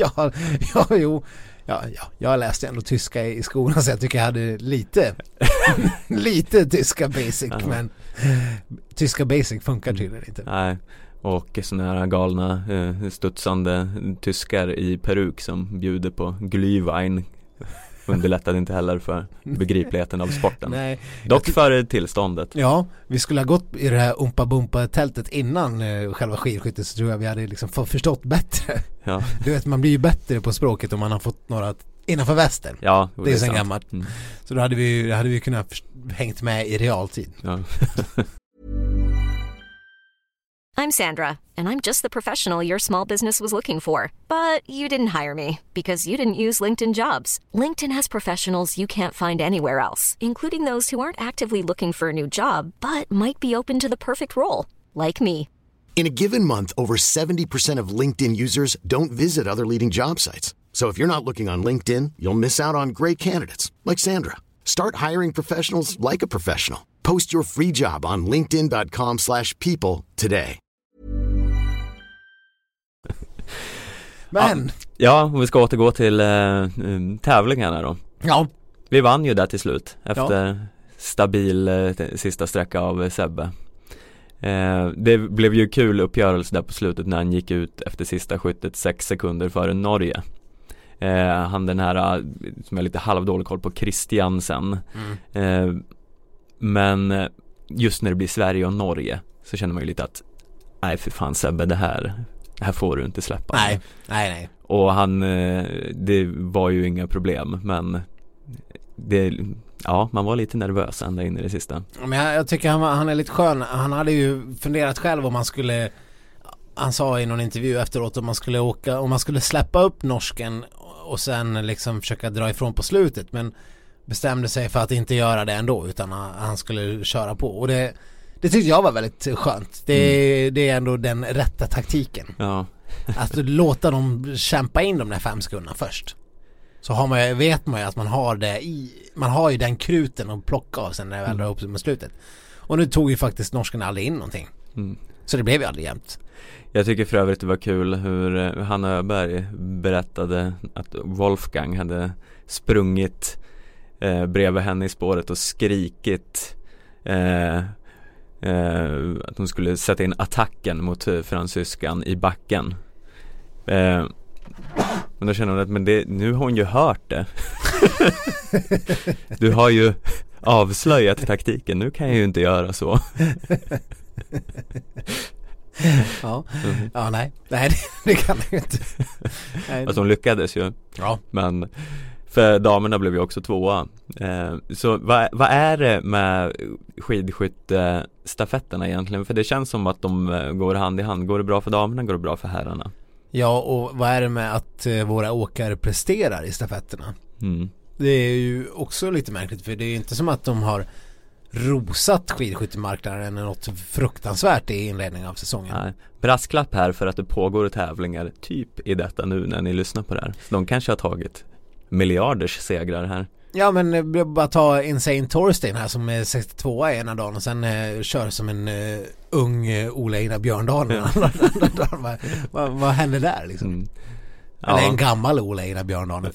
Jag läste ändå tyska i skolan så jag tycker jag hade lite tyska basic, men tyska basic funkar tydligen inte. Nej, och såna här galna studsande tyskar i peruk som bjuder på Glühwein underlättade inte heller för begripligheten av sporten. Nej, dock för tillståndet. Ja, vi skulle ha gått i det här umpa-bumpa-tältet innan själva skidskyttet, så tror jag vi hade liksom förstått bättre. Ja. Du vet, man blir ju bättre på språket om man har fått några innanför västen. Ja, det är sen gammalt. Så då hade vi kunnat hängt med i realtid. Ja. I'm Sandra, and I'm just the professional your small business was looking for. But you didn't hire me because you didn't use LinkedIn Jobs. LinkedIn has professionals you can't find anywhere else, including those who aren't actively looking for a new job, but might be open to the perfect role, like me. In a given month, over 70% of LinkedIn users don't visit other leading job sites. So if you're not looking on LinkedIn, you'll miss out on great candidates, like Sandra. Start hiring professionals like a professional. Post your free job on linkedin.com/people today. Men ja, vi ska återgå till tävlingarna då. Ja. Vi vann ju där till slut efter stabil sista sträcka av Sebbe. Det blev ju kul uppgörelse där på slutet när han gick ut efter sista skyttet 6 sekunder före Norge. Han den här som är lite halvdålig koll på, Christiansen. Men just när det blir Sverige och Norge så känner man ju lite att nej för fan Sebbe, det här får du inte släppa. Nej. Och det var ju inga problem, men man var lite nervös ända in i det sista. Men jag tycker han är lite skön. Han hade ju funderat själv om man skulle, han sa i någon intervju efteråt, om man skulle släppa upp norsken och sen liksom försöka dra ifrån på slutet, men bestämde sig för att inte göra det ändå, utan han skulle köra på. Och det tyckte jag var väldigt skönt. Det är ändå den rätta taktiken. Ja. Att låta dem kämpa in de där 5 sekunderna först. Så vet man ju att man har ju den kruten att plocka av sen när det väl drar upp med slutet. Och nu tog ju faktiskt norsken aldrig in någonting. Så det blev ju aldrig jämnt. Jag tycker för övrigt det var kul hur Hanna Öberg berättade att Wolfgang hade sprungit bredvid henne i spåret och skrikit att hon skulle sätta in attacken mot fransyskan i backen. Men då känner hon att nu har hon ju hört det. Du har ju avslöjat taktiken, nu kan jag ju inte göra så. Nej, det kan jag ju inte. Alltså hon lyckades ju. Ja. Men för damerna blev ju också 2:a. Så vad är det med skidskyttestafetterna egentligen? För det känns som att de går hand i hand. Går det bra för damerna, går det bra för herrarna? Ja, och vad är det med att våra åkare presterar i stafetterna? Det är ju också lite märkligt, för det är ju inte som att de har rosat skidskyttemarknaden något fruktansvärt i inledningen av säsongen. Nej. Brasklapp här för att det pågår tävlingar typ i detta nu när ni lyssnar på det här. Så de kanske har tagit miljarders segrar här. Ja, men bara ta Insane Torstein här som är 62 i ena dagen och sen kör som en ung Ola Einar Björndalen. Vad händer där liksom? Ja. Eller en gammal Ola Einar Björndalen.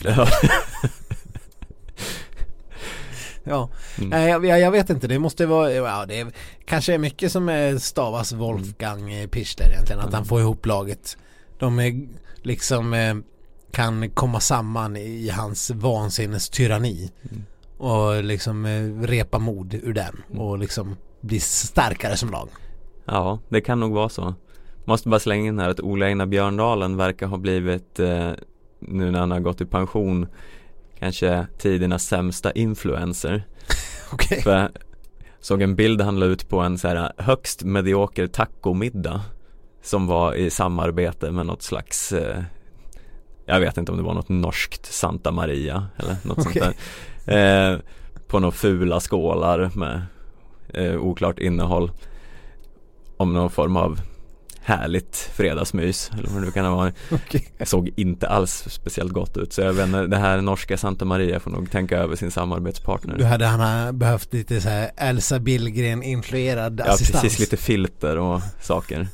Ja. Jag vet inte, det måste vara det kanske är mycket som stavas Wolfgang Pichler egentligen, att han får ihop laget. De är liksom kan komma samman i hans vansinnes tyranni och liksom repa mod ur den och liksom bli starkare som lag. Ja, det kan nog vara så. Måste bara slänga in här att Ola Einar Björndalen verkar ha blivit nu när han har gått i pension kanske tidernas sämsta influencer. Okej. För såg en bild han la ut på en så här högst medioker tacomiddag som var i samarbete med något slags jag vet inte om det var något norskt Santa Maria eller något sånt där. På några fula skålar med oklart innehåll, om någon form av härligt fredagsmys eller vad det kan vara. Okay. Jag såg inte alls speciellt gott ut, så jag vet inte, det här norska Santa Maria får nog tänka över sin samarbetspartner. Du hade han behövt lite så här Elsa Billgren-influerad assistans. Ja, precis, lite filter och saker.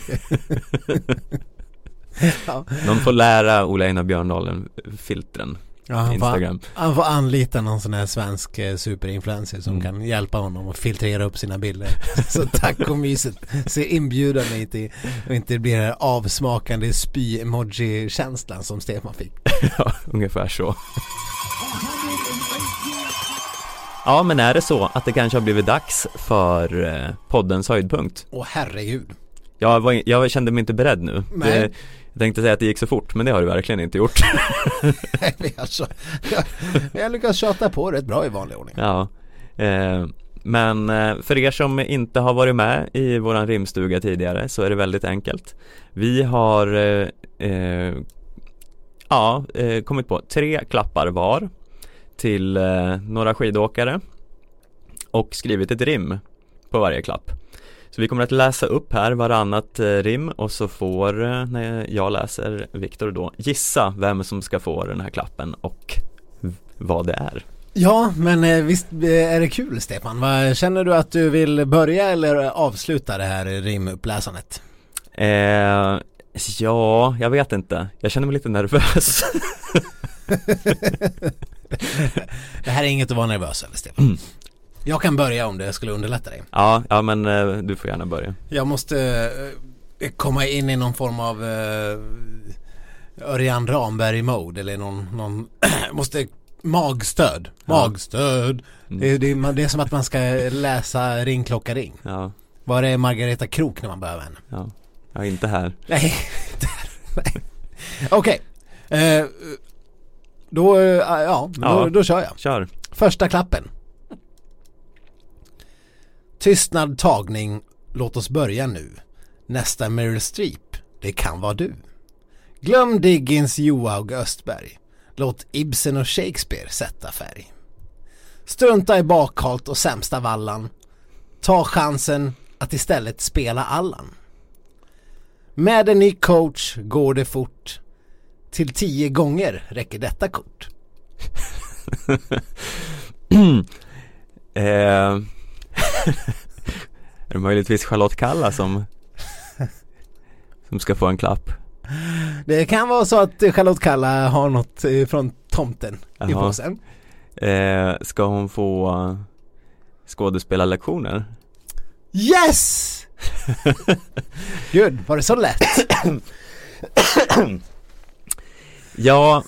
Ja. Någon får lära Ola Einar Björndalen filtren. Ja, Instagram. Han får anlita någon sån här svensk superinfluencer som kan hjälpa honom att filtrera upp sina bilder. Så tack och myset. Se inbjudande ut i och inte blir det avsmakande spy-emoji-känslan som Stefan fick. Ja, ungefär så. Ja, men är det så att det kanske har blivit dags för poddens höjdpunkt? Åh herregud. Jag kände mig inte beredd nu. Jag tänkte säga att det gick så fort, men det har det verkligen inte gjort. Nej, alltså, jag lyckas tjata på rätt bra i vanlig ordning. Ja, men för er som inte har varit med i våran rimstuga tidigare så är det väldigt enkelt. Vi har kommit på 3 klappar var till några skidåkare och skrivit ett rim på varje klapp. Så vi kommer att läsa upp här varannat rim och så får, när jag läser, Viktor då gissa vem som ska få den här klappen och vad det är. Ja, men visst är det kul, Stefan. Känner du att du vill börja eller avsluta det här rimuppläsandet? Ja, jag vet inte. Jag känner mig lite nervös. Det här är inget att vara nervös över, Stefan. Jag kan börja om det skulle underlätta dig. Ja, men du får gärna börja. Jag måste komma in i någon form av Örjan Ramberg-mode eller någon måste magstöd. Magstöd. Det är som att man ska läsa Ring klocka ring. Ja. Var är Margareta Krok när man behöver henne? Ja, inte här. Nej, nej. Okej. Då kör jag. Kör. Första klappen. Tystnad tagning, låt oss börja nu. Nästa Meryl Streep, det kan vara du. Glöm Diggins, Johaug, Östberg. Låt Ibsen och Shakespeare sätta färg. Strunta i bakhalt och sämsta vallan. Ta chansen att istället spela Allan. Med en ny coach går det fort. Till 10 gånger räcker detta kort. Är det möjligtvis Charlotte Kalla som ska få en klapp? Det kan vara så att Charlotte Kalla har något från tomten i påsen. Ska hon få skådespelarlektioner? Yes! Gud, var det så lätt? Ja.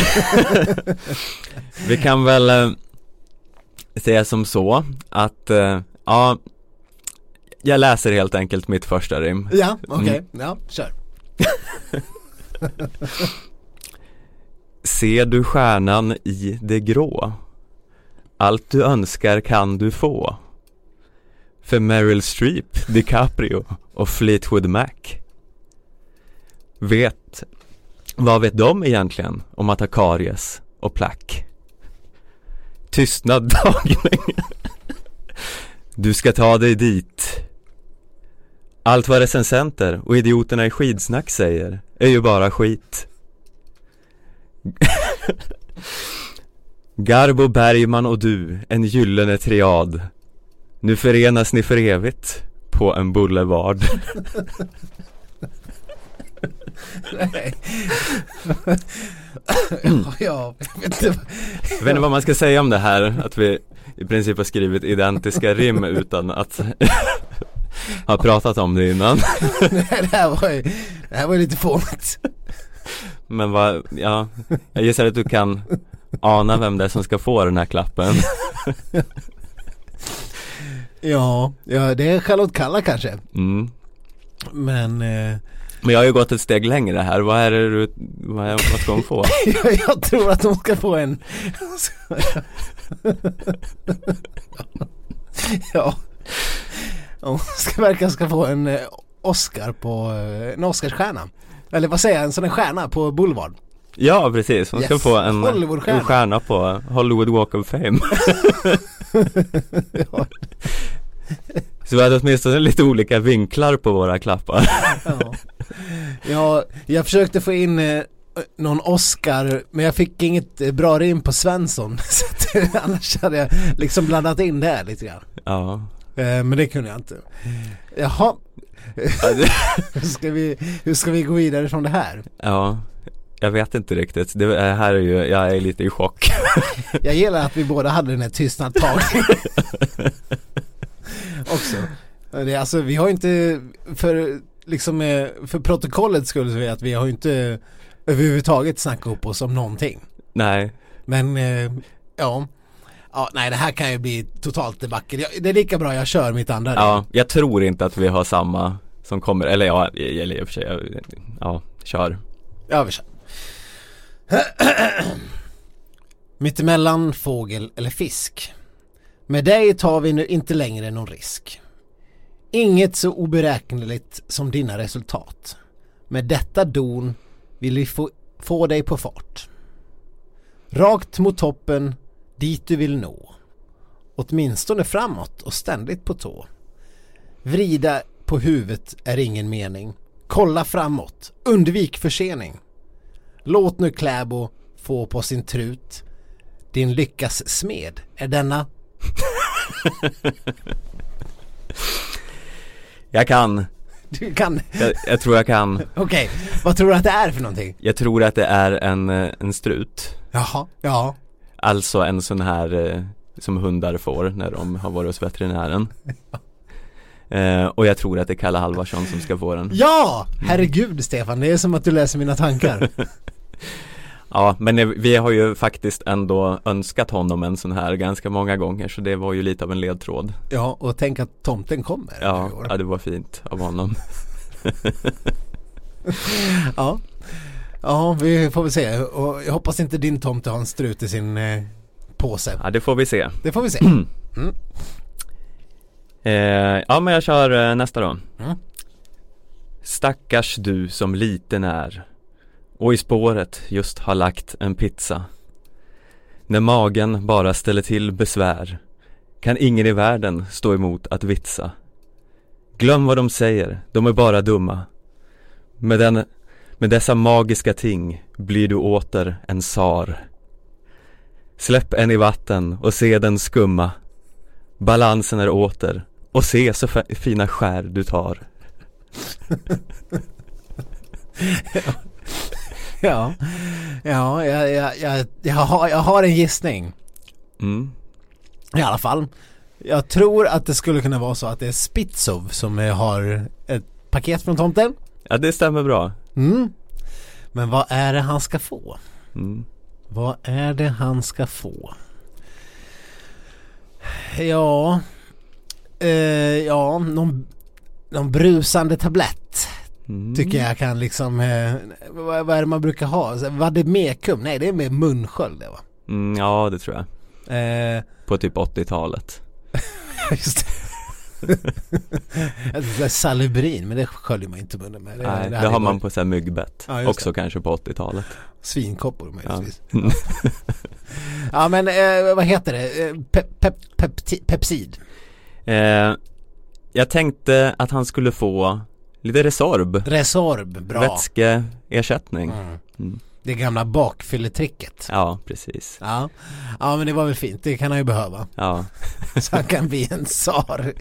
Vi kan väl säga som så att jag läser helt enkelt mitt första rim. Ja, okej. Ja, kör. Ser du stjärnan i det grå? Allt du önskar kan du få. För Meryl Streep, DiCaprio och Fleetwood Mac. Vad vet de egentligen om att ha karies och plack? Tystnad dagning. Du ska ta dig dit. Allt vad recensenter och idioterna i skidsnack säger är ju bara skit. Garbo, Bergman och du, en gyllene triad. Nu förenas ni för evigt på en boulevard. Nej. Jag vet inte vad man ska säga om det här, att vi i princip har skrivit identiska rim utan att ha pratat om det innan. Det här var lite fånigt. Men jag gissar att du kan ana vem det är som ska få den här klappen. Ja, det är Charlotte Kalla kanske. Men jag har ju gått ett steg längre här. Vad ska hon få? Jag tror att hon ska få en. Ja. Hon ska få en Oscar på en Oscarsstjärna. Eller vad säger jag? En sån en stjärna på Boulevard. Ja, precis. Hon ska få en stjärna på Hollywood Walk of Fame. Ja. Så vi hade åtminstone lite olika vinklar på våra klappar. Ja, jag försökte få in någon Oscar, men jag fick inget bra rim på Svensson. Så annars hade jag liksom blandat in det lite grann. Ja. Men det kunde jag inte. Jaha. Hur ska vi gå vidare från det här? Ja, jag vet inte riktigt. Det här är ju, jag är lite i chock. Jag gillar att vi båda hade den här tystnadtagningen. Också. Det, alltså, vi har ju inte för protokollet skulle säga att vi har ju inte överhuvudtaget snackat upp oss om någonting. Nej. Men ja, nej, det här kan ju bli totalt debacle. Det är lika bra jag kör mitt andra. Ja, jag tror inte att vi har samma som kommer, eller ja, eller i och för sig, ja, kör. Ja, vi kör. Mittemellan fågel eller fisk. Med dig tar vi nu inte längre någon risk. Inget så oberäkneligt som dina resultat. Med detta don vill vi få dig på fart. Rakt mot toppen, dit du vill nå. Åtminstone framåt och ständigt på tå. Vrida på huvudet är ingen mening. Kolla framåt, undvik försening. Låt nu Kläbo få på sin trut. Din lyckas smed är denna. Jag kan. Du kan. Jag tror jag kan. Okej, vad tror du att det är för någonting? Jag tror att det är en strut. Jaha, ja. Alltså en sån här som hundar får när de har varit hos veterinären. Och jag tror att det är Kalle Halvarsson som ska få den. Ja, herregud Stefan, det är som att du läser mina tankar. Ja, men vi har ju faktiskt ändå önskat honom en sån här ganska många gånger, så det var ju lite av en ledtråd. Ja, och tänk att tomten kommer. Ja, det var fint av honom. Ja, vi får väl se. Och jag hoppas inte din tomte har en strut i sin påse. Ja, det får vi se. Det får vi se. Ja, men jag kör nästa då. Stackars du som liten är och i spåret just har lagt en pizza. När magen bara ställer till besvär kan ingen i världen stå emot att vitsa. Glöm vad de säger, de är bara dumma. Med dessa magiska ting blir du åter en tsar. Släpp en i vatten och se den skumma. Balansen är åter och se så fina skär du tar. Jag har en gissning. I alla fall. Jag tror att det skulle kunna vara så att det är Spitzov som har ett paket från tomten. Ja, det stämmer bra. Men vad är det han ska få? Vad är det han ska få? Ja, någon brusande tablett tycker jag kan liksom vad är det man brukar ha? Vad är det mekum? Nej, det är med munsköld det, va? Ja, det tror jag. På typ 80-talet. Just det. Salubrin, men det sköljer man inte munnen med. Nej, det har man på så här myggbett. Ja, också kanske på 80-talet. Svinkoppor möjligtvis. Ja, men vad heter det? Pepsid. Jag tänkte att han skulle få lite Resorb, bra. Vätskeersättning. Det gamla bakfylletricket. Ja, precis. Ja, men det var väl fint. Det kan han ju behöva. Ja. Så han kan bli en tsar.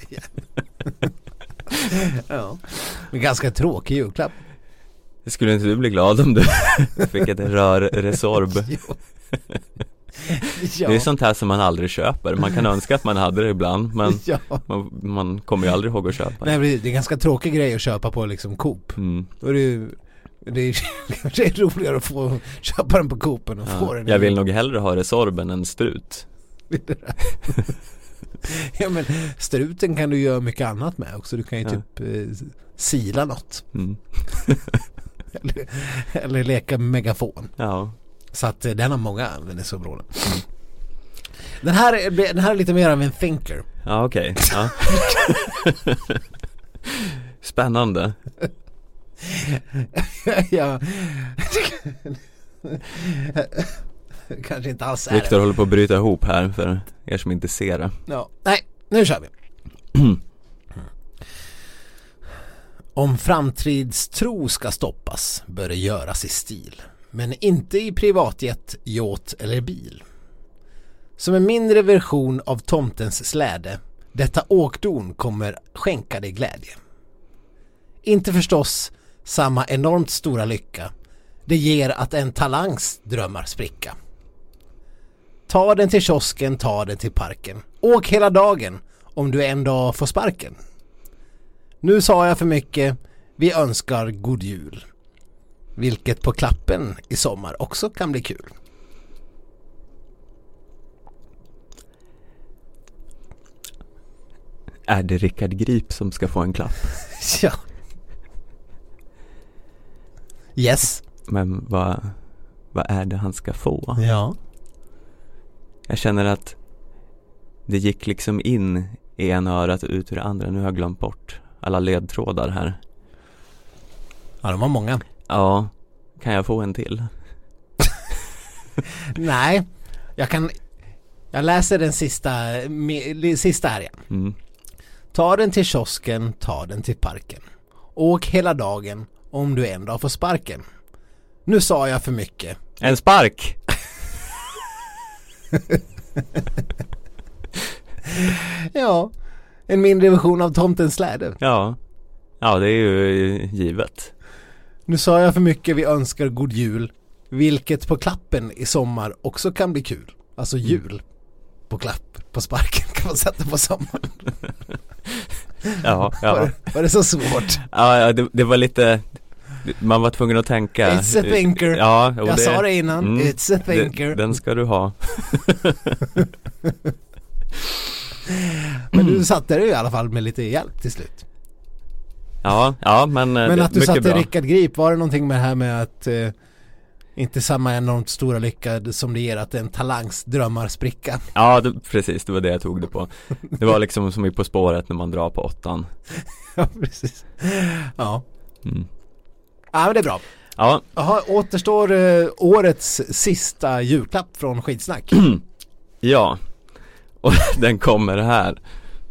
Ja. Men ganska tråkig julklapp. Skulle inte du bli glad om du fick ett Resorb? Ja. Det är sånt här som man aldrig köper. Man kan önska att man hade det ibland, men man kommer ju aldrig ihåg att köpa. Nej, det är en ganska tråkig grej att köpa på liksom Coop. Då är det är roligare att få köpa den på Coopen och få den. Jag vill nog hellre ha Resorb än en strut. Ja, men struten kan du göra mycket annat med också. Du kan ju typ sila något. eller leka med megafon. Ja. Så att den har många användningsområden. Den här är lite mer av en thinker. Ja, okej. Ja. Spännande. Ja. Kanske inte alls är. Viktor håller på att bryta ihop här för er som inte ser det. Ja. Nej, nu kör vi. Om framtidstro ska stoppas bör det göras i stil, men inte i privatjet, yacht eller bil. Som en mindre version av tomtens släde, detta åkdon kommer skänka dig glädje. Inte förstås samma enormt stora lycka det ger att en talangs drömmar spricka. Ta den till kiosken, ta den till parken. Åk hela dagen om du en dag får sparken. Nu sa jag för mycket, vi önskar god jul. Vilket på klappen i sommar också kan bli kul. Är det Rickard Grip som ska få en klapp? Ja. Yes. Men vad är det han ska få? Ja. Jag känner att det gick liksom in i ena örat och ut ur det andra. Nu har jag glömt bort alla ledtrådar här. Ja, de var många. Ja, kan jag få en till? Nej, jag läser den sista här igen. Mm. Ta den till kiosken, ta den till parken. Åk hela dagen om du en dag får sparken. Nu sa jag för mycket. En spark! Ja, en mindre version av tomtens släde. Ja, det är ju givet. Nu sa jag för mycket, vi önskar god jul. Vilket på klappen i sommar också kan bli kul. Alltså jul på klapp, på sparken kan man sätta på sommaren. Ja. Var det så svårt? Ja, det var lite... Man var tvungen att tänka. It's a thinker. Ja, jag sa det innan. It's a thinker. Den ska du ha. Men du satte det i alla fall med lite hjälp till slut. Ja, men att du satte bra. Rickard Grip, var det någonting med det här med att inte samma enormt stora lycka som det ger att en talangs drömmar spricka? Ja, precis, det var det jag tog det på. Det var liksom som i På spåret när man drar på 8. Ja, precis. Ja. Mm. Ja, men det är bra. Ja. Aha, återstår årets sista julklapp från Skitsnack. Ja, och den kommer här.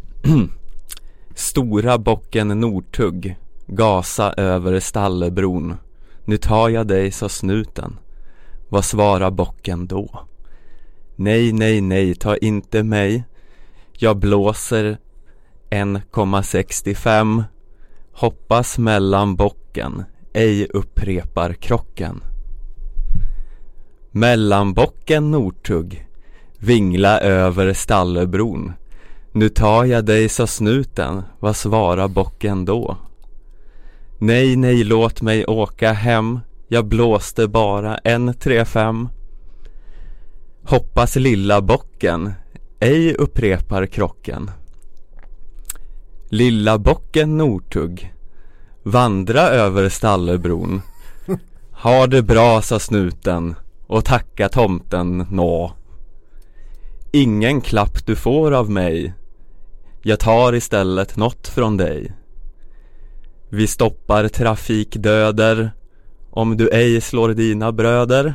Stora bocken Nordtugg, gasa över Stallebron. Nu tar jag dig, sa snuten. Vad svarar bocken då? Nej, nej, nej, ta inte mig. Jag blåser 1,65. Hoppas mellan bocken, ej upprepar krocken. Mellanbocken Nordtugg, vingla över Stallebron. Nu tar jag dig, sa snuten. Vad svarar bocken då? Nej, nej, låt mig åka hem. Jag blåste bara 1,35. Hoppas lilla bocken, ej upprepar krocken. Lilla bocken Nordtugg, vandra över Stallebron. Ha det bra, sa snuten, och tacka tomten nå. Ingen klapp du får av mig, jag tar istället något från dig. Vi stoppar trafikdöder om du ej slår dina bröder.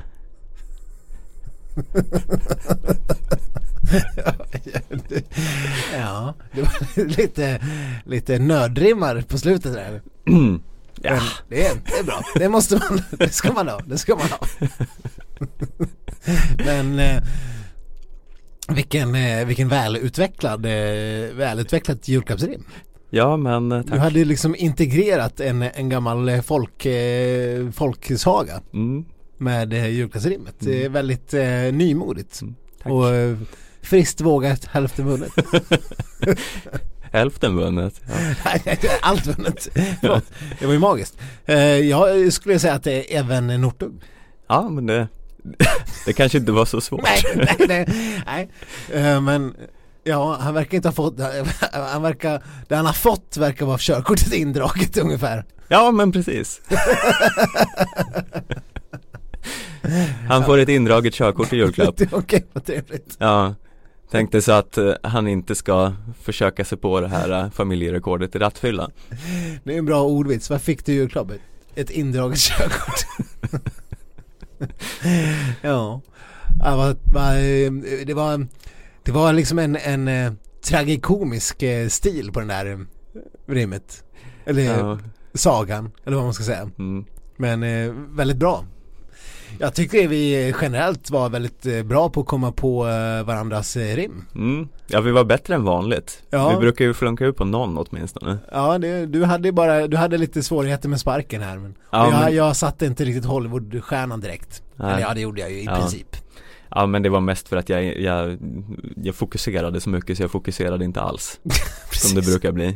Ja, det var lite nördrimmar på slutet där. Ja. Det är bra. Det ska man ha. Men vilken välutvecklat julklappsrim. Ja, men tack. Du hade liksom integrerat en gammal folksaga med julklappsrimmet. Det är väldigt nymodigt. Och friskt vågat, hälften vunnet. Hälften vunnet? Ja. Allt vunnet. Det var ju magiskt. Jag skulle säga att det är även Nordtugg. Ja, men det kanske inte var så svårt. Nej. Men ja, han verkar inte ha fått. Det han har fått verkar vara körkortet indraget ungefär. Ja, men precis. Han får ett indraget körkort i julklapp. Okej, vad trevligt. Ja, tänkte så att han inte ska försöka sig på det här familjerekordet i rattfylla. Det är en bra ordvits. Vad fick du i julklappet? Ett indraget körkort. Ja. Det var liksom en tragikomisk stil på den där rimmet. Eller sagan, eller vad man ska säga. Men väldigt bra. Jag tycker vi generellt var väldigt bra på att komma på varandras rim. Ja, vi var bättre än vanligt. Ja. Vi brukar ju flunka ut på någon åtminstone. Ja, du hade lite svårigheter med sparken här. Men jag satte inte riktigt Hollywood-stjärnan direkt. Nej. Eller det gjorde jag ju i princip. Ja, men det var mest för att jag fokuserade så mycket så jag fokuserade inte alls. Som det brukar bli.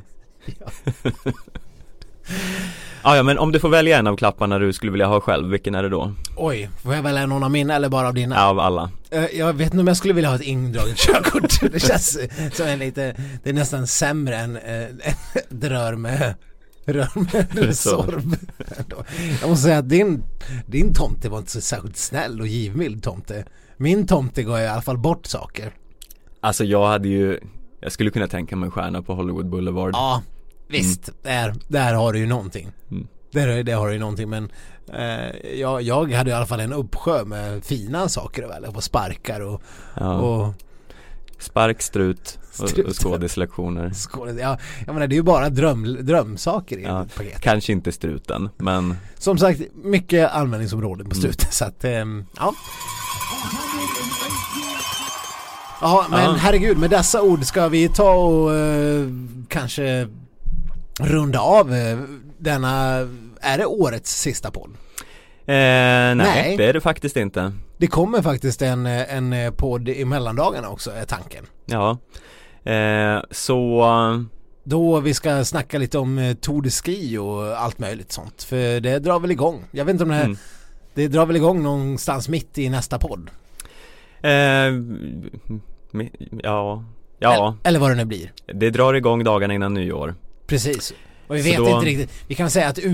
Ja, men om du får välja en av klapparna du skulle vilja ha själv, vilken är det då? Oj, får jag välja någon av mina eller bara av dina? Ja, av alla. Jag vet inte om jag skulle vilja ha ett indraget körkort. Det känns som det är nästan sämre än ett rör med sorb. Jag måste säga att din tomte var inte så särskilt snäll och givmild tomte. Min tomte går i alla fall bort saker. Alltså jag skulle kunna tänka mig en stjärna på Hollywood Boulevard. Ja, visst. Där har du ju någonting. Där har du ju någonting, men jag hade i alla fall en uppsjö med fina saker väl, på sparkar och spark, strut och skådeslektioner. Ja, jag menar, det är ju bara drömsaker i paketet. Kanske inte struten, men som sagt, mycket användningsområden på struten, så att ja. Ja, men herregud, med dessa ord ska vi ta och kanske runda av denna, är det årets sista podd? Nej, det är det faktiskt inte. Det kommer faktiskt en podd i mellandagarna också, är tanken. Ja, så då vi ska snacka lite om Tour de Ski och allt möjligt sånt. För det drar väl igång. Jag vet inte om det drar väl igång någonstans mitt i nästa podd. Ja. Eller vad det nu blir. Det drar igång dagarna innan nyår. Precis. Och vi vet inte riktigt. Vi kan säga att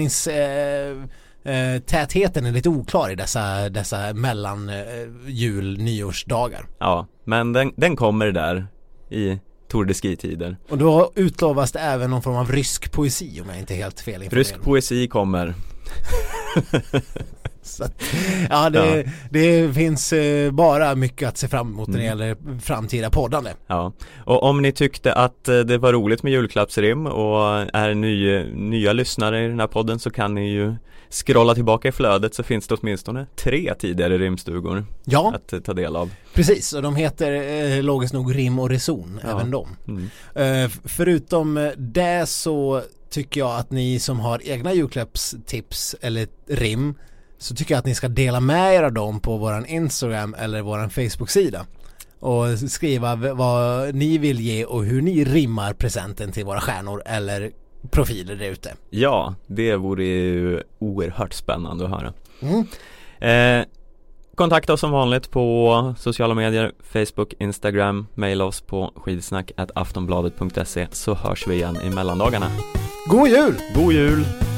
tätheten är lite oklar i dessa mellan jul-nyårsdagar. Ja, men den kommer där i Tour de Ski-tider. Och då utlovas det även någon form av rysk poesi, om jag inte är helt fel informerad. Rysk poesi kommer. Så att, det finns bara mycket att se fram emot när det gäller framtida poddande. Ja, och om ni tyckte att det var roligt med julklappsrim och är nya lyssnare i den här podden, så kan ni ju scrolla tillbaka i flödet, så finns det åtminstone 3 tidigare rimstugor att ta del av. Precis, och de heter logiskt nog Rim och Reson, även de. Förutom det så tycker jag att ni som har egna julklappstips eller rim, så tycker jag att ni ska dela med er av dem på våran Instagram eller våran Facebook-sida och skriva vad ni vill ge och hur ni rimmar presenten till våra stjärnor eller profiler där ute. Ja, det vore ju oerhört spännande att höra. Kontakta oss som vanligt på sociala medier, Facebook, Instagram, maila oss på skidsnack@aftonbladet.se, så hörs vi igen i mellandagarna. God jul! God jul!